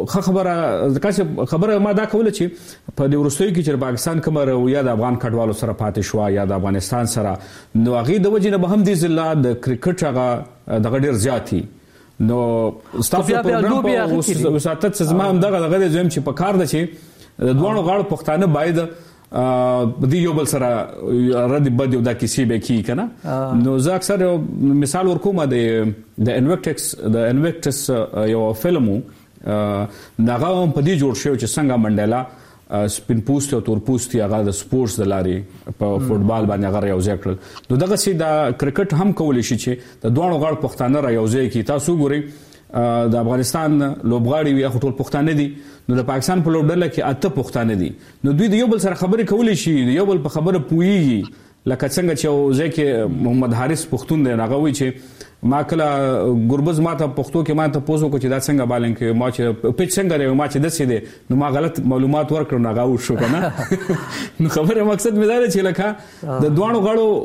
Speaker 6: خبره ما دا کوله چې په د ورستوي کې چې پاکستان کوم یا د افغان کډوالو سره پاتې شو یا د افغانستان سره، نو هغه د وجې نه به هم د ضلع د کرکټ هغه دغه ډیر زیاتی. نو ستاسو پروګرام په وساتت زما هم دغه زم چې په کار ده چې د دوه غاړو پښتانه باید د یو بل سره رد بد یو د کیسې به کی کنه. نو زه اکثر مثال ورکوم د انویکټس یو فلمو دغه په دې جوړ شو چې څنګه منډیلا سپین پوسټ او تور پوسټ هغه د سپورتس د لارې په فوتبال باندې هغه یو ځای کړل. نو دغه سي د کرکټ هم کولی شي چې د دوه غاړو پښتانه را یو ځای کی. تاسو ګورئ د افغانستان لوبغاړي وي ټول پښتانه دي، نو د پاکستان په لوبډله کې 8 پښتانه دي. نو دوی د یو بل سره خبرې کولی شي، د یو بل په خبره پويږي. لکه څنګه چې ځکه محمد حارث پښتون دی، هغه وی چې ما کله ګربز ماته پښتو کې ماته پوسو کو چې دا څنګه بالنګ کې ما چې پچ څنګه لري ما چې دسې دي، نو ما غلط معلومات ورکړم نه غاو شو کنه. نو خبره مقصد مې دا چې لکه د دوه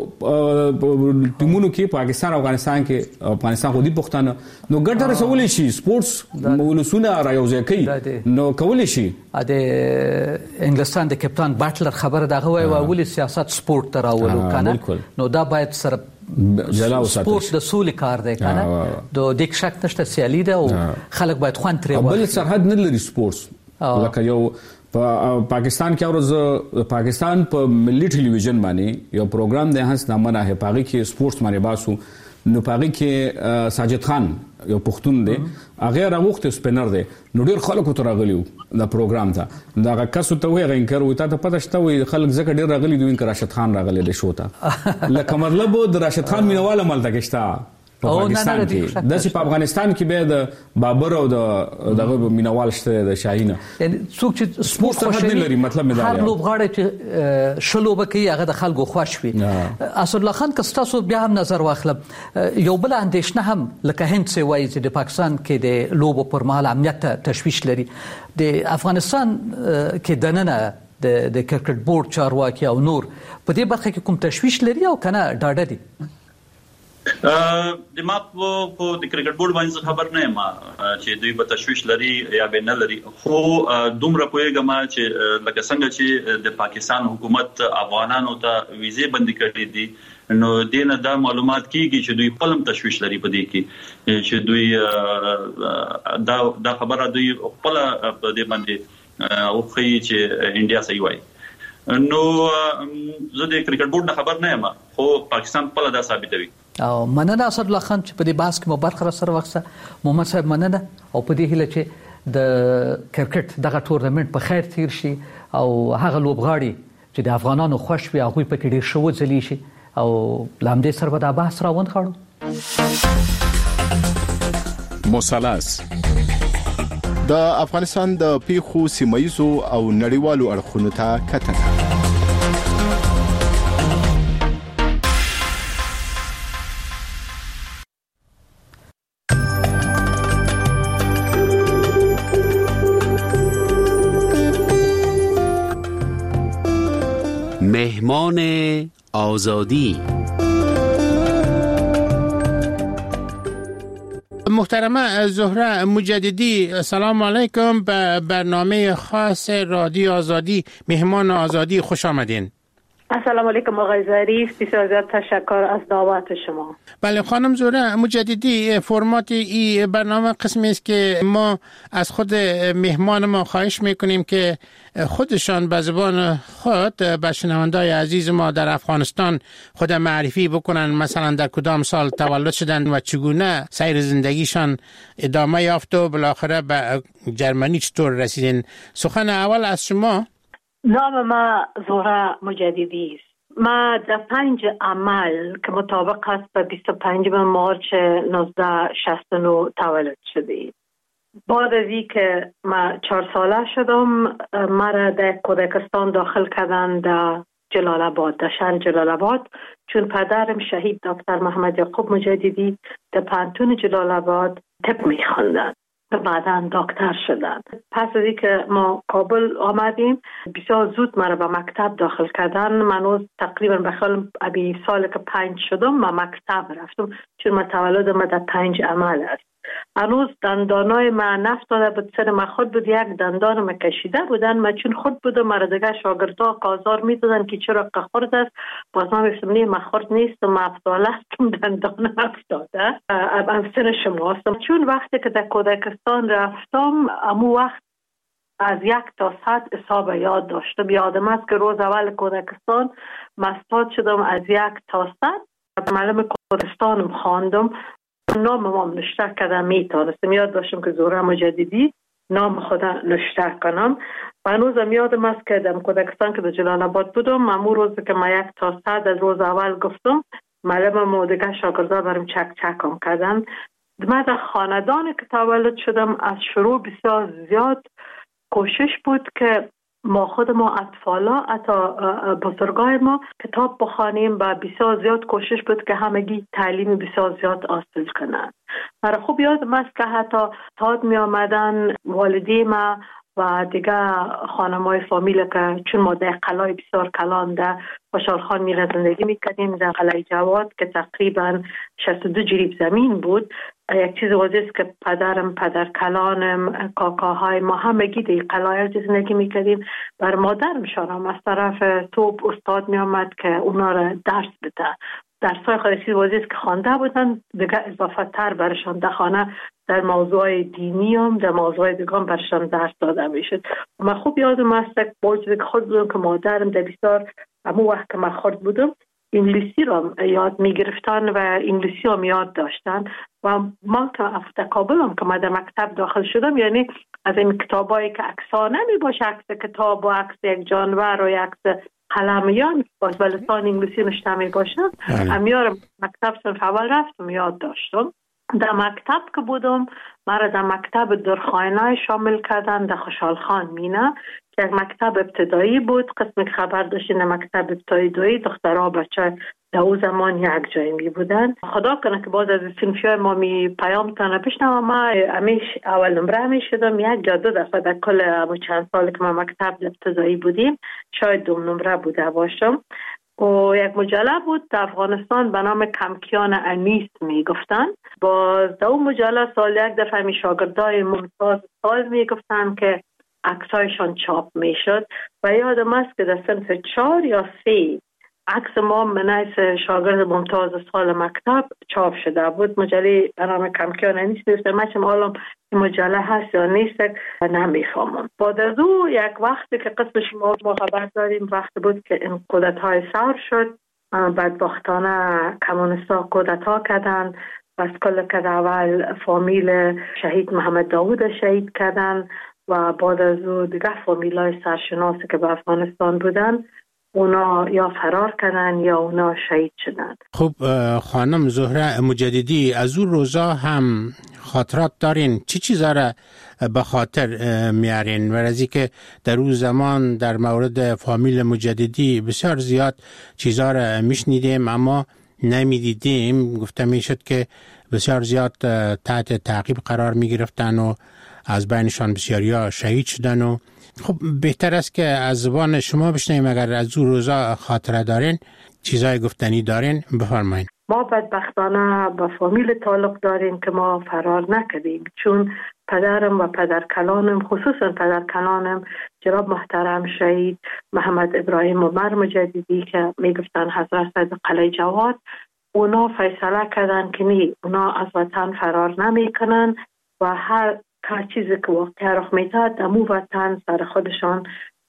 Speaker 6: غاړو ټیمونو کې پاکستان او افغانستان کې افغانستان خو دي پښتانه، نو ګټه رسولي شي سپورتس مولسونه را یو ځای کوي، نو کولی شي.
Speaker 4: د انګلستان د کپتان باټلر خبره دغه وای او ولې سیاست سپورت ته راولو کنه. نو دا باید سره سپورت د سولې کار دی کنه. د دې شک نشته سیالي ده او خلک باید خوان ترې
Speaker 6: بل سرحد نه لري سپورتس. لکه یو په پاکستان کې اورز پاکستان په ملي ټلویزیون باندې یو پروګرام دی هڅ نامه نه پاږي کې سپورتس باندې باسو. نو پاږي کې ساجد خان یو پښتون دی، هغه راوخته سپینر دی، نو ډیر خلکو ته راغلیو دا پروګرام ته. دا کس ته وی غینکر وي ته پته شته وي خلک زکه ډیر راغلی دوی انکر راشد خان راغلی دی شو ته. لکه مطلب د راشد خان مینواله مل تکشتا په پاکستان کې، د په افغانستان کې به د بابر او دغه مینوال شته د شاهینه.
Speaker 4: یعنی څوک چې سپورت
Speaker 6: خوښ لري مطلب مې دا
Speaker 4: هر لوبغاړی چې شلو بکی هغه د خلکو خوښ وي. اسد الله خان کستاسو بیا هم نظر واخلم، یو بل اندېښنه هم لکه هند څه وایي چې د پاکستان کې د لوبو پر مهال امنیت تشویش لري. د افغانستان کې دننه د کرکټ بورډ چارواکي او نور په دې برخه کې کوم تشویش لري او کنه ډاډه دي؟
Speaker 5: د ما په د کرکټ بورډ باندې خبر نه یم چې دوی به تشویش لري یا به نه لري، خو دومره پوهیږم چې لکه څنګه چې د پاکستان حکومت افغانانو ته ویزې بندي کړې دي، نو دینه دا معلومات کیږي چې دوی خپل تشویش لري په دې کې چې دوی دا خبره دوی خپل په دې باندې او خي چې انډیا صحیح وایي. نو زه د کرکټ بورډ نه خبر نه یم، خو پاکستان خپل دا ثابتوي.
Speaker 4: او مننه اسد الله خان چې په دې باس کې مو برخه سره وخته. محمد صاحب مننه او په دې هیله چې د کرکټ دغه ټورنمنت په خیر تیر شي او هغه لوبغاړي چې د افغانانو خوښ وي هغه په کې ډیر شو ځلی شي او لامدې سره به دا بحث راوند خاړو.
Speaker 3: مثلث د افغانستان د پیښو سیمایزو او نړیوالو اړخونو ته کتنه.
Speaker 7: مهمان آزادی.
Speaker 8: محترمه زهره مجددی، سلام علیکم. به برنامه خاص رادیو آزادی مهمان آزادی خوش آمدین.
Speaker 9: السلام علیکم آقای ظریف، بسیار زیاد تشکر از دعوت شما.
Speaker 8: بله خانم زهره مجددی، فرمات این برنامه قسمی است که ما از خود مهمان ما خواهش میکنیم که خودشان به زبان خود به شنوندای عزیز ما در افغانستان خود معرفی بکنن، مثلا در کدام سال تولد شدن و چگونه سیر زندگیشان ادامه یافت و بالاخره به جرمنی چطور رسیدن. سخن اول از شما.
Speaker 9: نام ما زهره مجددی است. ما در 5 عمل که مطابق است به 25 مارچ 1969 تولد شدیم. بعد از این که ما 4 ساله شدم، مرا در کودکستان داخل کردند در جلال آباد، در شهر جلال آباد، چون پدرم شهید دکتر محمد یعقوب مجددی در پانتون جلال آباد طب می‌خواندند. بعداً دکتر شدن. پس از اینکه ما کابل آمدیم بسیار زود مرا به مکتب داخل کردن. من تقریبا بخیال ابی سال که 5 شدم ما مکتب رفتم، چون ما تولدم در 5 عمل است. هنوز دندانای من نفتاده بود، سر من خود بود، یک دندان من کشیده بودن. من چون خود بودم مرا دیگه شاگردا کازار میدادن که چرا قخورد است. باز من گفتم نه من خورد نیست، من افتاله هستم، دندان افتاده. ام سن شما هستم. چون وقتی که در کودکستان رفتم امو وقت از 1 تا 100 حساب یاد داشتم. یادم است که روز اول کودکستان مستاد شدم از 1 تا 100. معلم کودکستانم خواندم، نام ما نشته کردم، میتونستم. یاد داشتم که زهره مجددی نام خدا نشته کنم. و هنوزم یادم است که در کودکستان که در جلال آباد بودم، امو روز که ما 1 تا 100 از روز اول گفتم، معلم دیگه شاگردا برام چکم کردن. من در خاندانی که تولد شدم از شروع بسیار زیاد کوشش بود که ما خود ما اطفالا حتی بزرگای ما کتاب بخوانیم و بسیار زیاد کوشش بود که همگی تعلیم بسیار زیاد حاصل کنند. مرا خوب یادم است که حتی تاد می آمدن والدی ما و دیگه خانمای فامیل که چون ما در قلعه بسیار کلان در خوشحال خان میره زندگی میکردیم در قلعه جواد که تقریبا 62 جریب زمین بود. یک چیز واضح است که پدر کلانم، کاکاهای ما همگی در قلعه زندگی میکردیم. بر مادرم شانم از طرف توپ استاد میامد که اونا را درس بده. درسای خودی چیز واضح است که خوانده بودن، دیگه اضافه تر برشان در خانه در موضوع دینی هم در موضوع دیگه هم برشان درس داده میشد. من خوب یادم است که باید که خود بودم که مادرم در بسیار همون وقت که من خورد بودم انگلیسی را یاد میگرفتن و انگلیسی هم یاد داشتن. و ما که در کابل هم که من در مکتب داخل شدم، یعنی از این کتابایی که عکس‌ها نمی باشه، عکس کتاب و عکس یک جانور و عکس قلمیان باز به لسان انگلیسی نشته می باشه، امیار مکتب صنف اول رفتم یاد داشتم. در مکتب که بودم مرا در مکتب درخواینای شامل کردن در خوشحال خان مینه که یک مکتب ابتدایی بود. قسم که خبر داشتین در مکتب ابتدایی دخترها بچه در او زمان یک جای می بودن. خدا کنه که باز از صنفیای ما می پیام تانه بشنم. ما همیش اول نمره می شدم، یک جا 2 دفعه در کل چند سال که ما مکتب ابتدایی بودیم شاید 2 نمره بوده باشم. و یک مجله بود در افغانستان به نام کمکیان انیس می گفتن. باز در اون مجله سال 1 دفعه می شاگردای ممتاز سال می گفتن که عکسایشان چاپ می شد. و یادم است که در صنف 4 یا 3 عکس ما منیس شاگرد ممتاز سال مکتب چاپ شده بود. مجله به نام کمکیان انیس نیست. من چم حالا این مجله هست یا نیست نمیفهمم. بعد از او یک وقتی که قسم شما خبر داریم وقت بود که این کودتای ثور شد. بدبختانه کمونیستا کودتا کردن و از کل که اول فامیل شهید محمد داوود شهید کردن و بعد از او دیگه فامیلای سرشناسی که به افغانستان بودن اونا یا فرار کردن یا اونا شهید شدن.
Speaker 8: خب خانم زهره مجددی، از اون روزا هم خاطرات دارین؟ چی چیزا را به خاطر میارین؟ و از اینکه در اون زمان در مورد فامیل مجددی بسیار زیاد چیزا را میشنیدیم اما نمیدیدیم. گفته میشد که بسیار زیاد تحت تعقیب قرار میگرفتن و از بینشان بسیاریا شهید شدن. و خب بهتر است که از زبان شما بشنویم. اگر از اون روزا خاطره دارین، چیزای گفتنی دارین، بفرمایید.
Speaker 9: ما بدبختانه با فامیل تعلق داریم که ما فرار نکردیم، چون پدرم و پدرکلانم، خصوصا پدرکلانم جناب محترم شهید محمد ابراهیم عمر مجددی که میگفتن حضرت از قلعه جواد، اونا فیصله کردن که نه، اونا از وطن فرار نمیکنن و هر چیزی که واقع رخ میده دمو وطن سر خودشان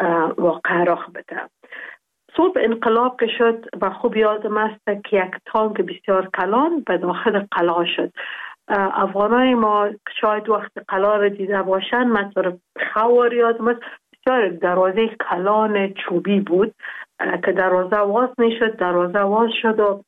Speaker 9: واقع رخ بده. صبح انقلاب که شد و خوب یادم است که یک تانک بسیار کلان به داخل قلعه شد. افغانای ما شاید وقت قلعه را دیده باشن، مثلا خوار یادم است بسیار دروازه کلان چوبی بود که دروازه واز میشد. دروازه واز شد و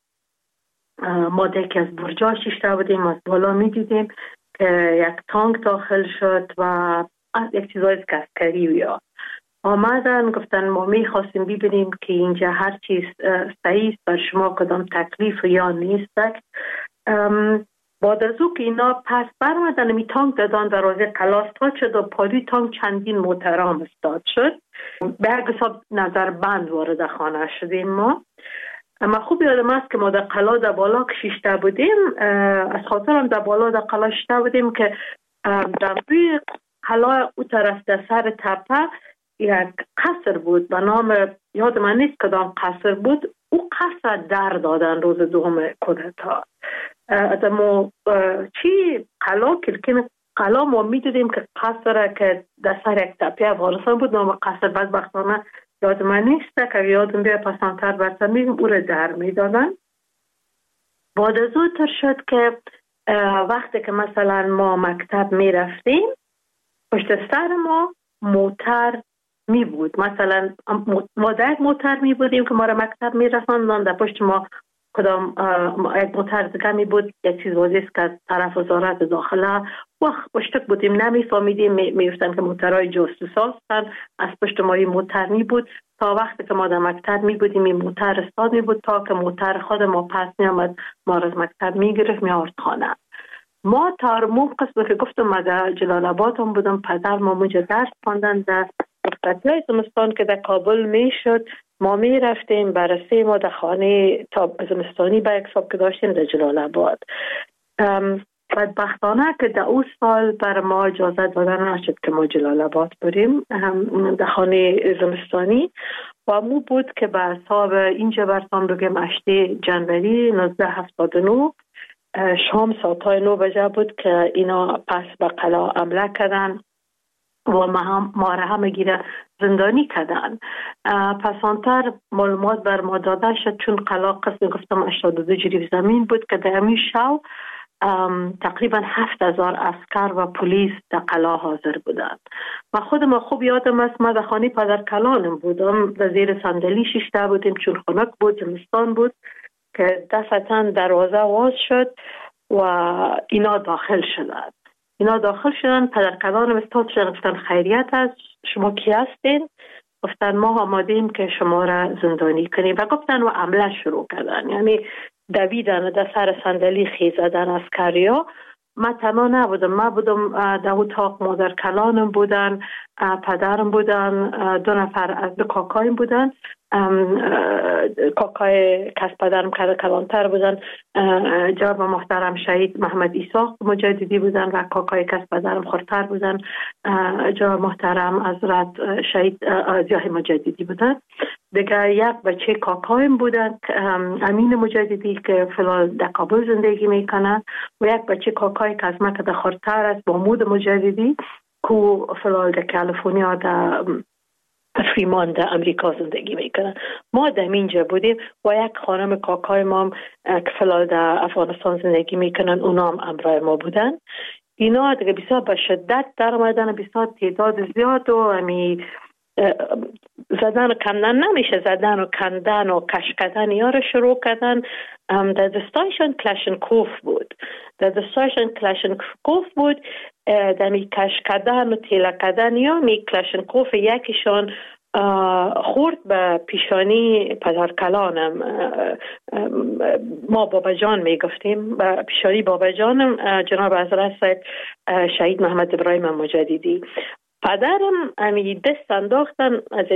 Speaker 9: ما دیگه از برجا شیشته بودیم، از بالا میدیدیم که یک تانک داخل شد و یک چیزای عسکری بیا آمدن. گفتن ما میخواستیم ببینیم که اینجا هر چیز صحیح بر شما کدام تکلیف یا نیست. بعد از او که اینا پس برمدن می تانک دادن دروازه قلا استاد شد و پاری تانک چندین محترم استاد شد. به هر حساب نظر بند وارد خانه شدیم ما. اما خوب یادم است که ما در قلا در بالا شیشته بودیم. از خاطرم در بالا در قلا شیشته بودیم که در روی قلا او طرف در سر تپه یک قصر بود به نام، یاد من نیست کدام قصر بود. او قصر در دادن روز دوم کودتا. از ما چی قلا کلکین قلا ما میدیدیم که قصر که در سر یک تپه افغانستان بود، نام قصر بدبختانه یاد من نیست که یادم بیا پسانتر برسن میگم او را در میدادن. بعد از او تر شد که وقتی که مثلا ما مکتب میرفتیم پشت سر ما موتر می بود. مثلا ما در یک موتر می بودیم که ما را مکتب می رساندن، در پشت ما کدام یک موتر دیگه می بود، یک چیز واضح که طرف وزارت داخله وقت پشت بودیم نمیفهمیدیم، میفتن که موترهای جاسوس هستن. از پشت ما این موتر می بود تا وقتی که ما در مکتب می بودیم این موتر استاد می بود تا که موتر خود ما پس می آمد ما را از مکتب می گرفت می آورد خانه. ما تارمون قسم که گفتم ما در جلال آباد هم بودم، پدر ما اونجا درس خواندن. در وقتی زمستان که در کابل می شد ما می رفتیم بررسی ما در خانه تا زمستانی به یک صاحب که داشتیم در جلال آباد. بدبختانه که در اون سال بر ما اجازه دادن نشد که ما جلال آباد بریم در خانه زمستانی و مو بود که به حساب اینجا برسان بگیم 8 جنوری 1979 شام ساعتای 9 بجه بود که اینا پس به قلا حمله کردن و ما را همه گیره زندانی کردن. پسانتر معلومات بر ما داده شد چون قلا قسم گفتم 82 جریب زمین بود که در امی شو تقریبا 7000 عسکر و پلیس در قلا حاضر بودند. و خودم خوب یادم است ما در خانه پدر کلانم بودم، در زیر صندلی شیشته بودیم چون خنک بود، زمستان بود که دفعتاً دروازه واز شد و اینا داخل شدن. پدر کلانم استاد شدن، گفتن خیریت است، شما کی هستین؟ گفتن ما آمادیم که شما را زندانی کنیم و گفتن و عمله شروع کردن، یعنی دویدن در سر صندلی خیزدن عسکریا. ما تنها نبودم، ما بودم در اتاق مادر کلانم بودن، پدرم بودن، 2 نفر از 2 کاکایم بودن، کاکای کس پدرم کلانتر بودن جناب محترم شهید محمد ایساق مجددی بودن و کاکای کس پدرم خورتر بودن جناب محترم حضرت شهید ضیاء مجددی بودن. دیگه یک بچه کاکایم بودن امین مجددی که فلال در کابل زندگی میکنن و یک بچه کاکای که از مکه در خورتر است محمود مجددی که فلال در کالیفرنیا در فریمان در امریکا زندگی میکنن. ما در اینجا بودیم و یک خانم کاکای ما که فلال در افغانستان زندگی میکنن اونا هم همراه ما بودن. اینا دیگه بسیار به شدت در آمدن، بسیار تعداد زیاد و همی زدن و کندن نمیشه، زدن و کندن و کش کردن یا رو شروع کردن. در دستایشان کلاشنکوف بود، در می کش کردن و تیله کردن یا می کلاشنکوف یکیشان خورد به پیشانی پدر کلانم، ما بابا جان می گفتیم، به پیشانی بابا جانم جناب حضرت شهید محمد ابراهیم مجددی. پدرم امی دست انداختن از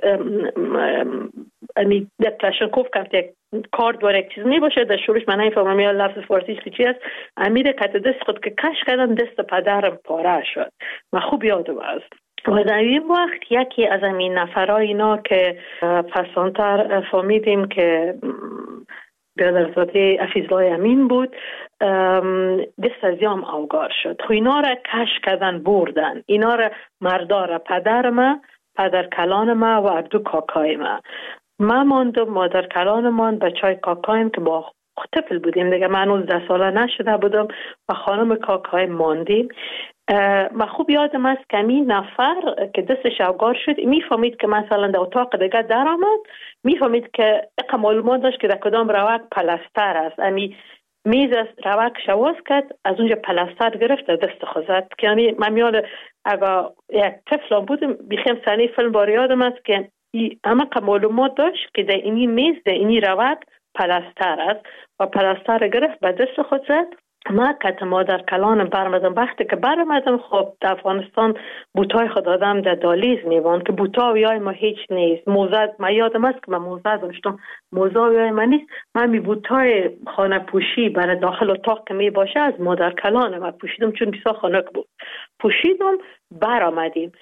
Speaker 9: امی در کلاشنکوف که یک کارد و یک چیز می باشه در شروعش من نمیفهمم یا لفظ فارسیش که چی است، امی در کت دست خود که کش کردن دست پدرم پاره شد. من خوب یادم است. و در این وقت یکی از این نفرای اینا که پسانتر فهمیدیم که برادرزاده حفیظالله امین بود دست از یام اوگار شد. خو اینا را کش کردن بردن، اینا را مردار پدر ما، پدر کلان ما و 2 کاکای ما ماندم، مادر کلان مان، بچای کاکایم که با طفل بودیم دیگه، من 19 ساله نشده بودم و خانم کاکای ماندیم. من خوب یادم است که این نفر که دستش اوگار شد میفهمید که مثلا در اتاق دیگه در آمد، میفهمید که اقا معلومات داشت که در کدام روک پلستر است، امی میز است روک شواز کرد، از اونجا پلستر گرفت در دست خوزد که یعنی من میاد اگه یک طفلان بودم بیخیم سنی فیلم بار یادم است که همه معلومات داشت که در اینی میز در اینی روک پلستر است و پلستر گرفت به دست خود زد ما کت مادر کلانم برمدم. وقتی که برمدم خب در افغانستان بوتای خود آدم در دالیز میوان که بوتا ویای ما هیچ نیست. موزه ما یادم است که من موزه داشتم، موزه ویای ما نیست. من می بوتای خانه پوشی برای داخل اتاق که می باشه از مادر کلانم من پوشیدم، چون بیسا خانک بود. پوشیدم برآمدیم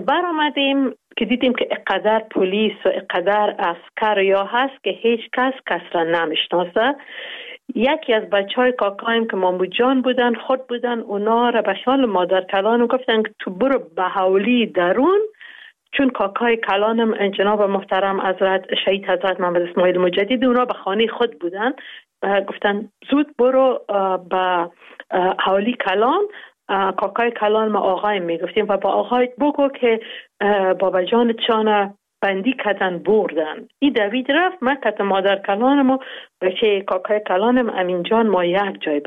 Speaker 9: که دیدیم که اقدر پلیس و اقدر عسکر یا هست که هیچ کس را نمیشناسه. یکی از بچهای کاکایم که مامو جان بودن خود بودن، اونا را به شان مادر کلانم گفتن که تو برو به حولی درون، چون کاکای کلانم جناب محترم حضرت شهید حضرت محمد اسماعیل مجددی اونا به خانه خود بودن. گفتن زود برو به حولی کلان. کاکای کلان ما آقایم میگفتیم و با آقایت بگو که بابا جان چانه بندی کتن بردن. این دوید رفت. من کت مادر کلانم و بچه کاکای کلانم امین جان ما یک جای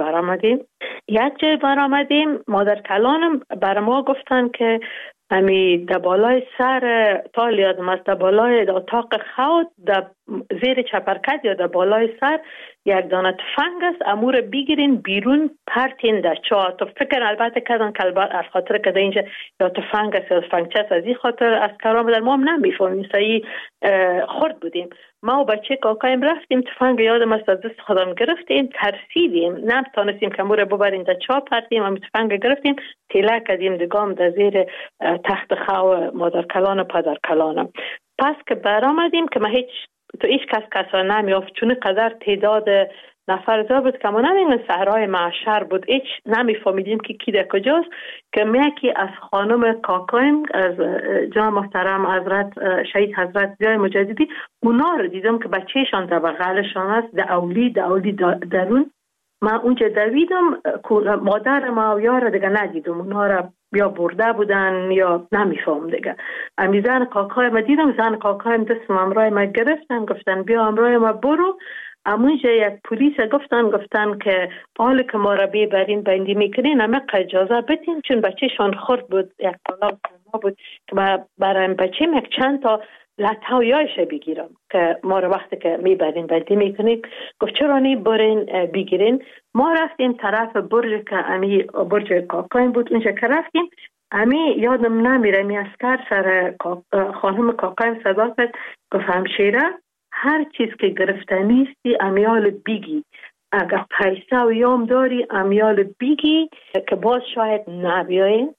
Speaker 9: برآمدیم. مادر کلانم بر ما گفتن که امی دبالای سر تال یادم است، دبالای اتاق خود زیر چپرکت یا دبالای سر یک دانه تفنگ است، امور بگیرین بیرون پرتین در چاه. تو فکر البته کردن که از خاطر که اینجا یا تفنگ است یا تفنگچه از این خاطر از کرام در ما هم نمیفهمیم، سعی خورد بودیم. ما و بچه کاکایم رفتیم، تفنگ یادم است از دست خودم گرفتیم، ترسیدیم، نتونستیم که امور ببریم در چاه پرتیم. هم تفنگ گرفتیم تیله کردیم دگام در زیر تخت خو مادر کلان و پدر کلانم. پس که برآمدیم که ما هیچ کس را نمیافت، چون قدر تعداد نفر زیاد بود که ما نمیدونیم صحرای معشر بود، هیچ نمیفهمیدیم که کی در کجاست. که یکی از خانم کاکایم از جناب محترم حضرت شهید حضرت زیای مجددی اونا رو دیدم که بچهشان در بغلشان است، در اولی درون. من اونجا دویدم، مادر ما و یار دیگه ندیدم، اونا را یا برده بودن یا نمیفهم دیگه. امی زن کاکای ما دیدم، زن کاکایم دستم امرای ما گفتن بیا امرای ما برو. امونجا یک پلیس گفتن که حال که ما را ببرین بندی میکنین اما اجازه بدین، چون بچهشان خورد بود، یک طلاق بود که برای بچه یک چند تا لطه و یایش بگیرم که ما رو وقتی که میبرین بندی میکنین. گفت چرا نی برین بگیرین. ما رفتیم طرف برج که امی برج کاکایم بود. اونجا که رفتیم امی یادم نمیره می اسکر سر خانم کاکایم صدا کرد، گفت همشیره هر چیز که گرفته نیستی امیال بیگی، اگر پیسه و یام داری امیال بیگی که باز شاید نبیاین.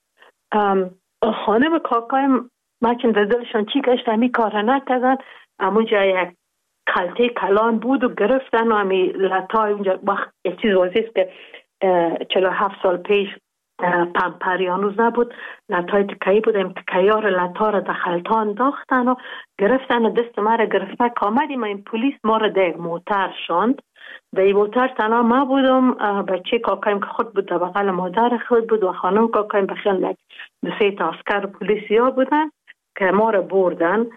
Speaker 9: خانم کاکایم مچن در دلشان چی گشت امی کار نکردن. امونجا یک کلته کلان بود و گرفتن و امی لطای اونجا وقت یک چیز واضحیست که 47 سال پیش پمپریانوز نبود، لطای تکایی بود، این تکایار لطا را در خلطان داختن و گرفتن و دست ما را گرفته که آمدیم. این پولیس ما را در موتر شاند. در این موتر تنها ما بودم، بچه کاکایم که خود بود در بغل مادر خود بود و خانم کاکایم بخیل دو سه تا عسکر پلیسی ها بودن که ما را بردن.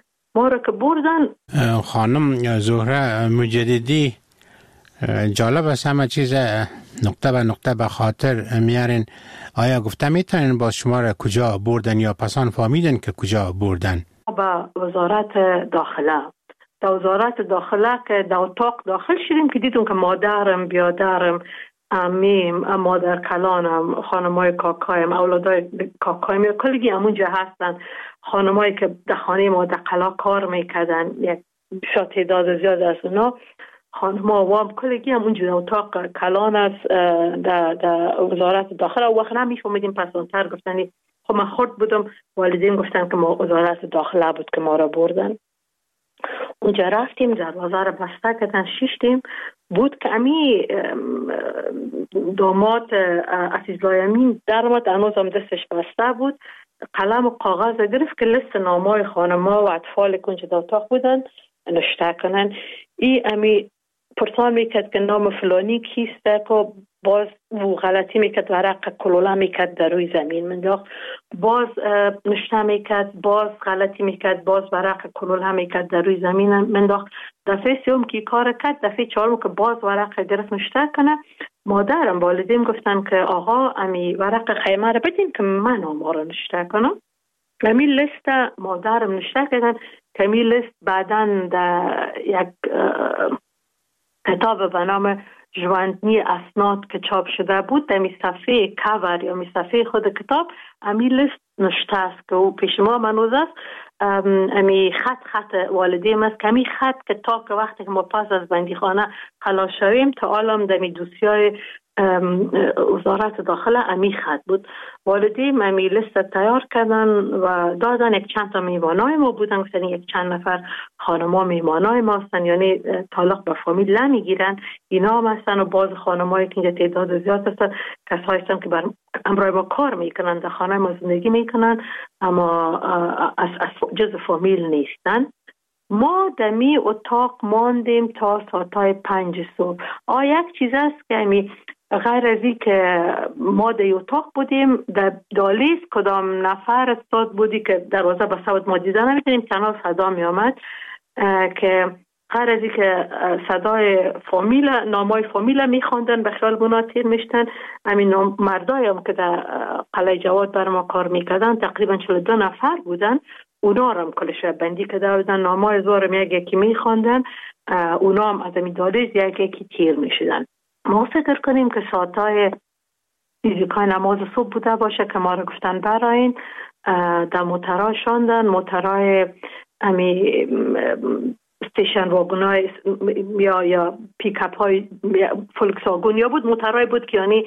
Speaker 8: خانم زهره مجددی، جالب است همه چیز نقطه به نقطه به خاطر میارین. آیا گفته میتونین با شما را کجا بردن یا پسان فهمیدن که کجا بردن؟
Speaker 9: با وزارت داخله. در وزارت داخله که در اتاق داخل شدیم که دیدم که مادرم بیادرم امیم مادر کلانم خانمای کاکایم اولادای کاکایم یا کلگی همونجا هستن. خانمایی که در خانه ما در قلا کار میکردن، یک تعداد زیاد از اونا خانم‌ها وام کلگی همونجا در اتاق کلان است در وزارت داخله. و وقت نمیفهمیدیم پسانتر گفتنی خب من خورد بودم، والدین گفتن که ما وزارت داخله بود که ما را بردن. اونجا رفتیم، دروازه را بسته کردن، شیشتیم. بود که امی داماد عزیز لایمین در آمد، هنوز هم دستش بسته بود، قلم و کاغذ گرفت که لیست نامای خانم‌ها و اطفال که اونجا در اتاق بودن نوشته کنن. ای امی پرسان میکرد که نام فلانی کیسته، که باز و غلطی میکرد، ورق کلوله میکرد در روی زمین منداخت، باز نشته میکرد، باز غلطی میکرد، باز ورق کلوله میکرد در روی زمین منداخت. دفعه سوم که کار کرد، دفعه چهارم که باز ورق گرفت نشته کنه. مادرم والدین گفتن که آقا امی ورق خیمه رو بدین که من آما رو نشته کنم. امی لیست مادرم نشته کردن که امی لیست بعدن در یک کتاب به نام ژوندنی اسناد که چاپ شده بود در می صفحه کاور یا می صفحه خود کتاب امی لیست نشته است که او پیش ما منوز است. امی خط والدیم است که امی خط که تا که وقتی که ما پس از بندیخانه خلاص شویم تا عالم در می دوسیای وزارت داخله امی خط بود. والدین امی لیست تیار کردن و دادن یک چند تا میوانای ما بودن، گفتن یک چند نفر خانما میوانای ما هستن، یعنی تعلق به فامیل نمیگیرن، اینا هم هستن و باز خانمایی که اینجا تعداد زیاد هستن کسایی هستن که همراه با کار میکنن در خانه ما زندگی میکنن اما از جز فامیل نیستن. ما دمی اتاق ماندیم تا ساعتای 5 صبح. یک چیز است که امی غیر از این که ما در اتاق بودیم در دالیز کدام نفر استاد بودی که دروازه به صوت ما دیده نمیتونیم، تنها صدا می آمد که غیر از این که صدای فامیل نامای فامیل می خواندن به خیال بنا تیر میشتن. همین مردای هم که در قلعه جواد بر ما کار میکردن تقریبا 42 نفر بودن، اونا هم کلش بندی که بودن نامای زورم یکی می خواندن، اونا هم از همین دالیز یکی تیر میشدن. ما فکر کنیم که ساعتای فیزیکای نماز صبح بوده باشه که ما رو گفتن براین در موترها شاندن، موترهای امی استیشن واگونای یا پیکاپ های فولکسواگن یا بود، موترهای بود که یعنی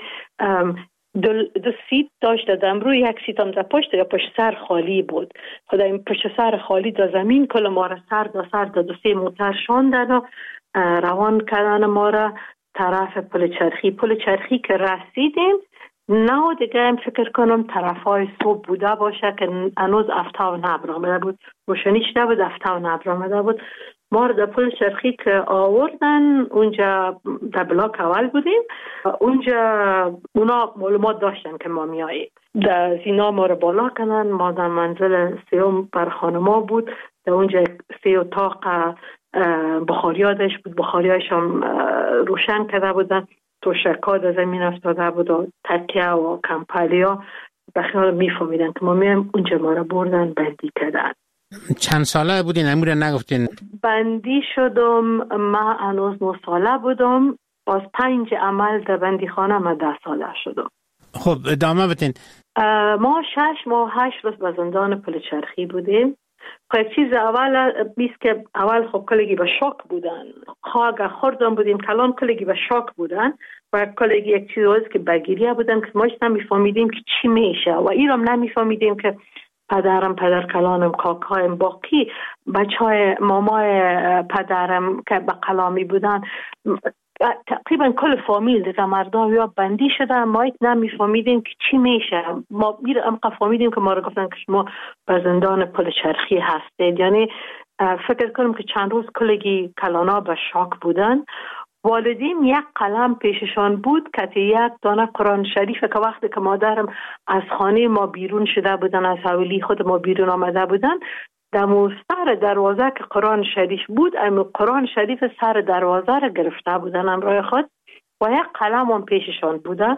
Speaker 9: دو سیت داشت دادم روی یک سیت هم در پشت یا پشت سر خالی بود. خدا این پشت سر خالی در زمین کل ما را سر دو سه موتر شاندن و روان کردن ما را طرف پل چرخی که رسیدیم نه دیگه هم فکر کنم طرفای صبح بوده باشه که هنوز افتاو نبر آمده بود، روشنی شده بود، افتاو نبر آمده بود. ما رو در پل چرخی که آوردن اونجا در بلاک اول بودیم، اونجا اونا معلومات داشتن که ما میاییم، در زینا ما رو بالا کنن. ما در منزل سیوم بر خانما بود، در اونجا 3 اتاق بخاریا داشت بود، بخاریاش هم روشن کرده بودن، توشک‌ها در زمین افتاده بود و تکیه و کمپالیا به خیال میفهمیدن که ما میم. اونجا ما رو بردن بندی کردن.
Speaker 8: چند ساله بودین؟ امور نگفتین.
Speaker 9: بندی شدم ما هنوز 9 ساله بودم، باز 5 عمل در بندی خانه ما 10 ساله شدم.
Speaker 8: خب ادامه بدین.
Speaker 9: ما 6 ماه 8 روز به زندان پل چرخی بودیم. خب چیز اول بیست که اول خب کلگی به شاک بودن، خواهد خوردن بودیم کلان کلگی به شاک بودن و کلگی یک چیز روز که بگیریه بودن که ما نمیفهمیدیم که چی میشه و ایرام نمیفهمیدیم که پدر کلانم کاکایم باقی بچه های مامای پدرم که به کلامی بودن تقریبا کل فامیل دیگه مردم یا بندی شدن، ما نمیفهمیدیم که چی میشه. ما فهمیدیم که ما رو گفتن که شما به زندان پل چرخی هستید، یعنی فکر کنم که چند روز کلگی کلانا به شاک بودن. والدین یک قلم پیششان بود که یک دانه قرآن شریف که وقتی که مادرم از خانه ما بیرون شده بودن، از حویلی خود ما بیرون آمده بودن، در سر دروازه که قرآن شریف بود، اما قرآن شریف سر دروازه را گرفته بودن همراه خود و یک قلم هم پیششان بوده.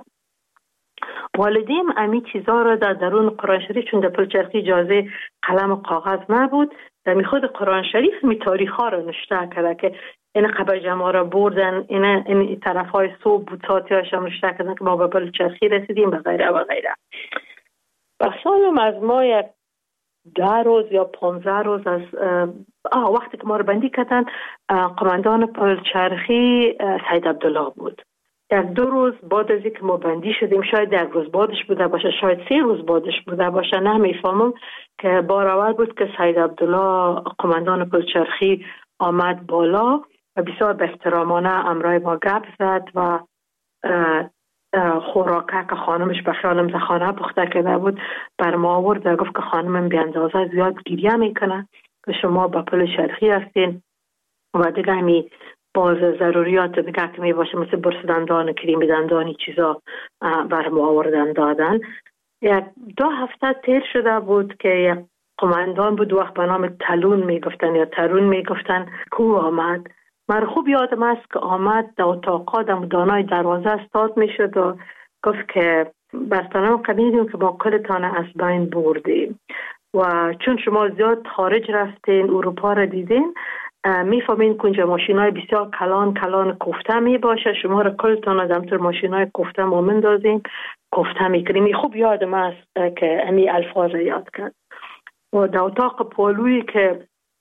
Speaker 9: والدین امی چیزا را در درون قرآن شریف، چون در پل چرخی اجازه قلم و کاغذ نبود، در خود قرآن شریف می تاریخ ها را نشته کرده که این قبل ما را بردن، این طرف های صبح بود، ساعتی هاشم نشته کردن که ما به پل چرخی رسیدیم و غیره و غیره. بخشانم از ما 10 روز یا 15 روز از وقتی که ما رو بندی کردن، قماندان پل چرخی سید عبدالله بود. 1-2 روز بعد از اینکه ما بندی شدیم، شاید 1 روز بعدش بوده باشه، شاید 3 روز بعدش بوده باشه، نمیفهمم، که بار اول بود که سید عبدالله قماندان پل چرخی آمد بالا و بسیار به احترامانه امرای ما گپ زد و خوراکه که خانمش به خیالم در خانه پخته کرده بود بر ما آورد و گفت که خانمم بی اندازه زیاد گریه میکنه که شما با پل چرخی هستین و دیگه همی باز ضروریات دیگه که می باشه مثل برس دندان، کریم دندانی چیزا بر ما آوردن دادن. 2 هفته تیر شده بود که یک قماندان بود، وقت به نام تلون میگفتن یا ترون میگفتن، کو آمد. من خوب یادم است که آمد در اتاقا در دانای دروازه استاد میشد و گفت که برطانم قبیدیم که ما کلتان از بین بردیم و چون شما زیاد خارج رفتین، اروپا را دیدین، میفهمین که اونجا ماشینای بسیار کلان کوفته می باشه. شما را کلتان از همطور ماشینای کوفته ما مندازین کوفته میکنیم. خوب یادم است که امی الفاظ یاد کرد. و در اتاق پالویی که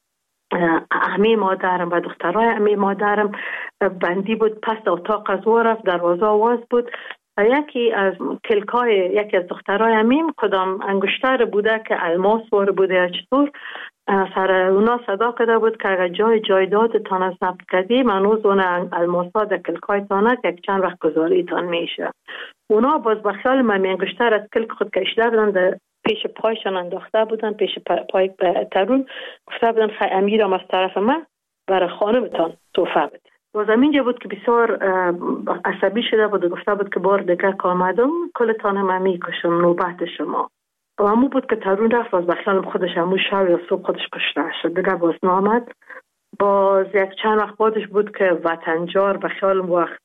Speaker 9: امی مادرم و دخترای امی مادرم بندی بود، پس در اتاق از رفت، دروازه آواز بود. یکی از کلکای یکی از دخترای امیم کدام انگشتر بوده که الماس وار بوده یا چطور، سر اونا صدا کرده بود که اگر جایداد تان از ضبط کردی منوز اون الماسا در کلکای تانه که چند وقت گذاری تان میشه. اونا باز بخیال من انگشتر از کلک خود کشیده بودن، در پیش پایشان انداخته بودن، پیش پای ترون گفته بودن خیلی امیرم از طرف من برای خانمتان توفه بده. باز همینجا بود که بسیار عصبی شده بود و گفته بود که بار دیگه که آمدم کلتان من میکشم، نوبت شما. و همون بود که ترون رفت، باز بخیالم خودش همون شب یا صبح خودش کشته شد، دیگه باز نامد. باز یک چند وقت بعدش بود که وطنجار بخیالم وقت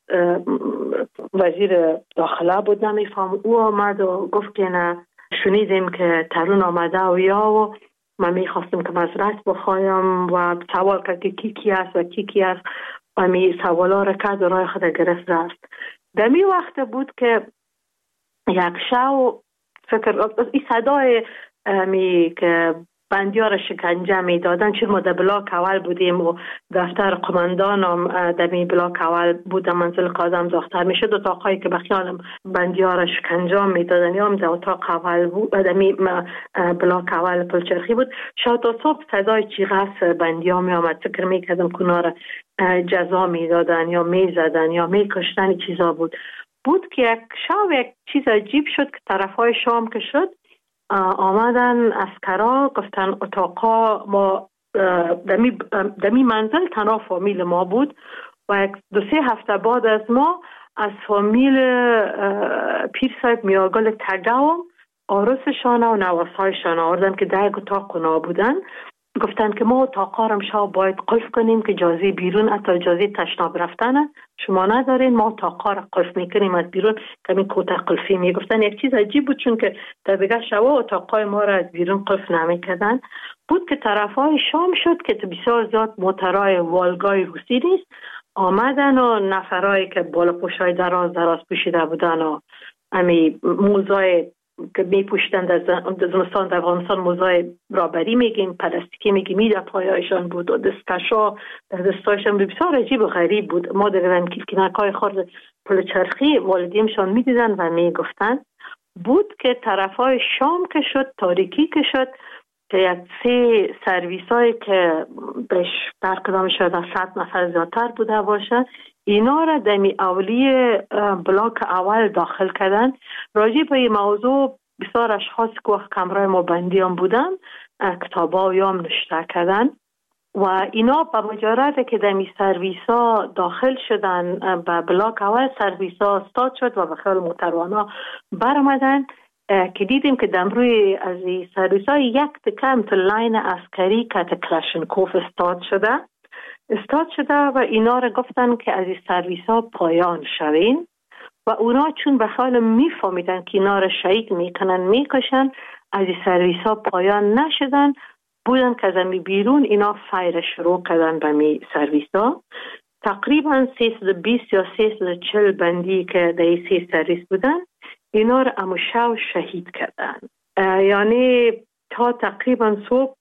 Speaker 9: وزیر داخله بود نمیفهم، او آمد و گفت که نه شنیدیم که ترون آمده و یا و من میخواستم که معذرت بخوایم و سوال کرد که کی است و کی است و می سوالا را کرد و رای خود گرفت رفت. در می وقت بود که یک شو فکر این صدای که بندیار شکنجه می دادن، چون ما در بلاک اول بودیم و دفتر قماندان هم در می بلاک اول بود، منزل قاضم دختر می شد. اتاقایی که بخیالم بندیار شکنجه می دادن یا هم در اتاق اول بود، در می بلاک اول پلچرخی بود. شاید تا صبح صدای چیغس بندیار می آمد، فکر می کردم کنار جزا می دادن یا می زدن یا می کشتن چیزا بود که یک شب یک چیز عجیب شد که طرفای شام که شد آمدن اسکرا گفتن اتاقا ما دمی منزل تنها فامیل ما بود و یک 2-3 هفته بعد از ما از فامیل پیر صاحب میاگل تگاو آرسشان و نواسایشان آوردن که در اتاق اونا بودن. گفتن که ما اتاقا رو شب باید قلف کنیم که اجازه بیرون حتی اجازه تشناب رفتن شما ندارین، ما اتاقا رو قلف میکنیم از بیرون که این کوته قلفی میگفتن. یک چیز عجیب بود چون که در دیگه شبا اتاقای ما رو از بیرون قلف نمیکردن. بود که طرفای شام شد که بسیار زیاد موترهای والگای روسی نیست آمدن و نفرهایی که بالا پوشای دراز پوشیده بودن و امی موزای که می پوشیدند از زمستان در افغانستان موزای رابری میگیم، پلاستیکی میگیم، میده پایایشان بود و دستکشا در دستایشان بسیار عجیب و غریب بود. ما در کلکینکای خورد پلچرخی والدینشان میدیدن و میگفتن. بود که طرفای شام که شد، تاریکی که شد، که یک 3 سرویس هایی که بهش برکدام شد از 100 نفر زیادتر بوده باشه، اینا را دمی اولی بلاک اول داخل کردن. راجع به این موضوع بسیار اشخاص که وقت کمرای ما بندی هم بودن کتابا یا هم نشته کردن و اینا به مجرد که دمی سرویس ها داخل شدن به بلاک اول، سرویس ها استاد شد و به خیال موتروانا برمدن که دیدیم که دمروی از این سرویس ها یک تکم تو لاین عسکری که کلاشنکوف استاد شده و اینا را گفتن که از این سرویس ها پایان شوین و اونا چون به حال میفهمیدن که اینا را شهید میکنن میکشن، از این سرویس ها پایان نشدن. بودن که از امی بیرون اینا فایر شروع کردن به می سرویس ها. تقریبا 320 یا 340 بندی که در این 3 سرویس بودن اینا را اموشو شهید کردن. یعنی تا تقریبا صبح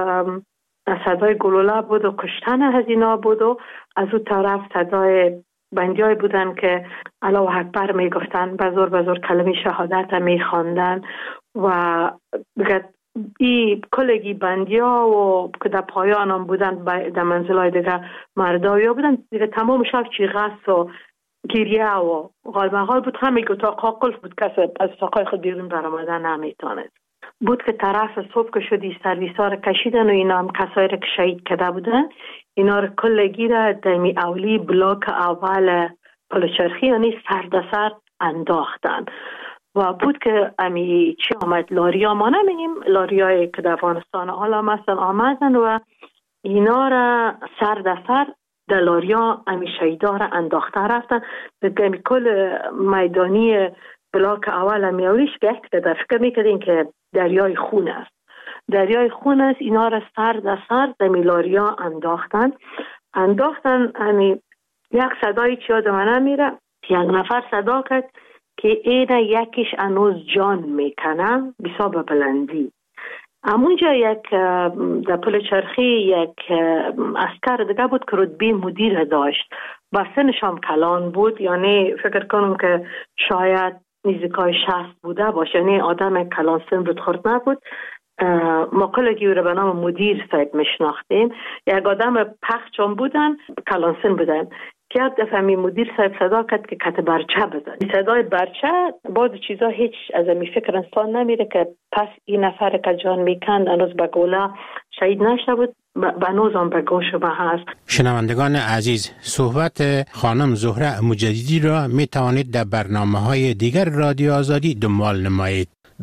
Speaker 9: صدای گلوله بود و کشتن هزینا بود و از اون طرف صدای بندی های بودن که الله اکبر می گفتن، بزرگ کلمه شهادت می خواندن و دیگه این کلگی بندی ها و که در پایان هم بودن در منزل های دیگه مردایی ها بودن دیگه تمام شب چیغس و گریه و غالمغال بود. همه اتاقها قلف بود، کسی از اتاقهای خود بیرون برآمدن نمیتونست. بود که طرف صبح که شدی سرویس ها را کشیدن و اینا هم کسایی را که شهید کرده بودن اینا را کلگی را دمی اولی بلاک اول پلچرخی یعنی سر انداختن و بود که امی چی آمد لاریا ما نمیگیم لاریایی که در افغانستان حالا مثلا آمدن و اینا را سر در لاریا امی شهیدا را انداخته رفتن. دمی کل میدانی بلاک اول امی اولیش که در فکر میکردین که دریای خون است دریای خون است. اینا را سر در میلاریا انداختن. یعنی یک صدای چی یاد من نمیره، یک نفر صدا کرد که این یکیش هنوز جان میکنه بسا به بلندی. همونجا یک در پل چرخی یک عسکر دیگه بود که رتبه مدیر داشت، با سنش هم کلان بود، یعنی فکر کنم که شاید نزدیکای 60 بوده باشه، یعنی آدم کلان سن بود، خورد نبود. ما کلگی او را به نام مدیر صاحب میشناختیم. یک آدم پخچ هم بودن، کلان سن بودن که یک دفعه مدیر صاحب صدا کرد که کت برچه بزن. صدای برچه بعض چیزا هیچ از این فکر انسان نمیره که پس این نفر که جان میکند هنوز به گوله شهید نشده بود، هنوز هم به گوش ما هست.
Speaker 8: شنوندگان عزیز، صحبت خانم زهره مجددی را می توانید در برنامه‌های دیگر رادیو آزادی دنبال نمایید.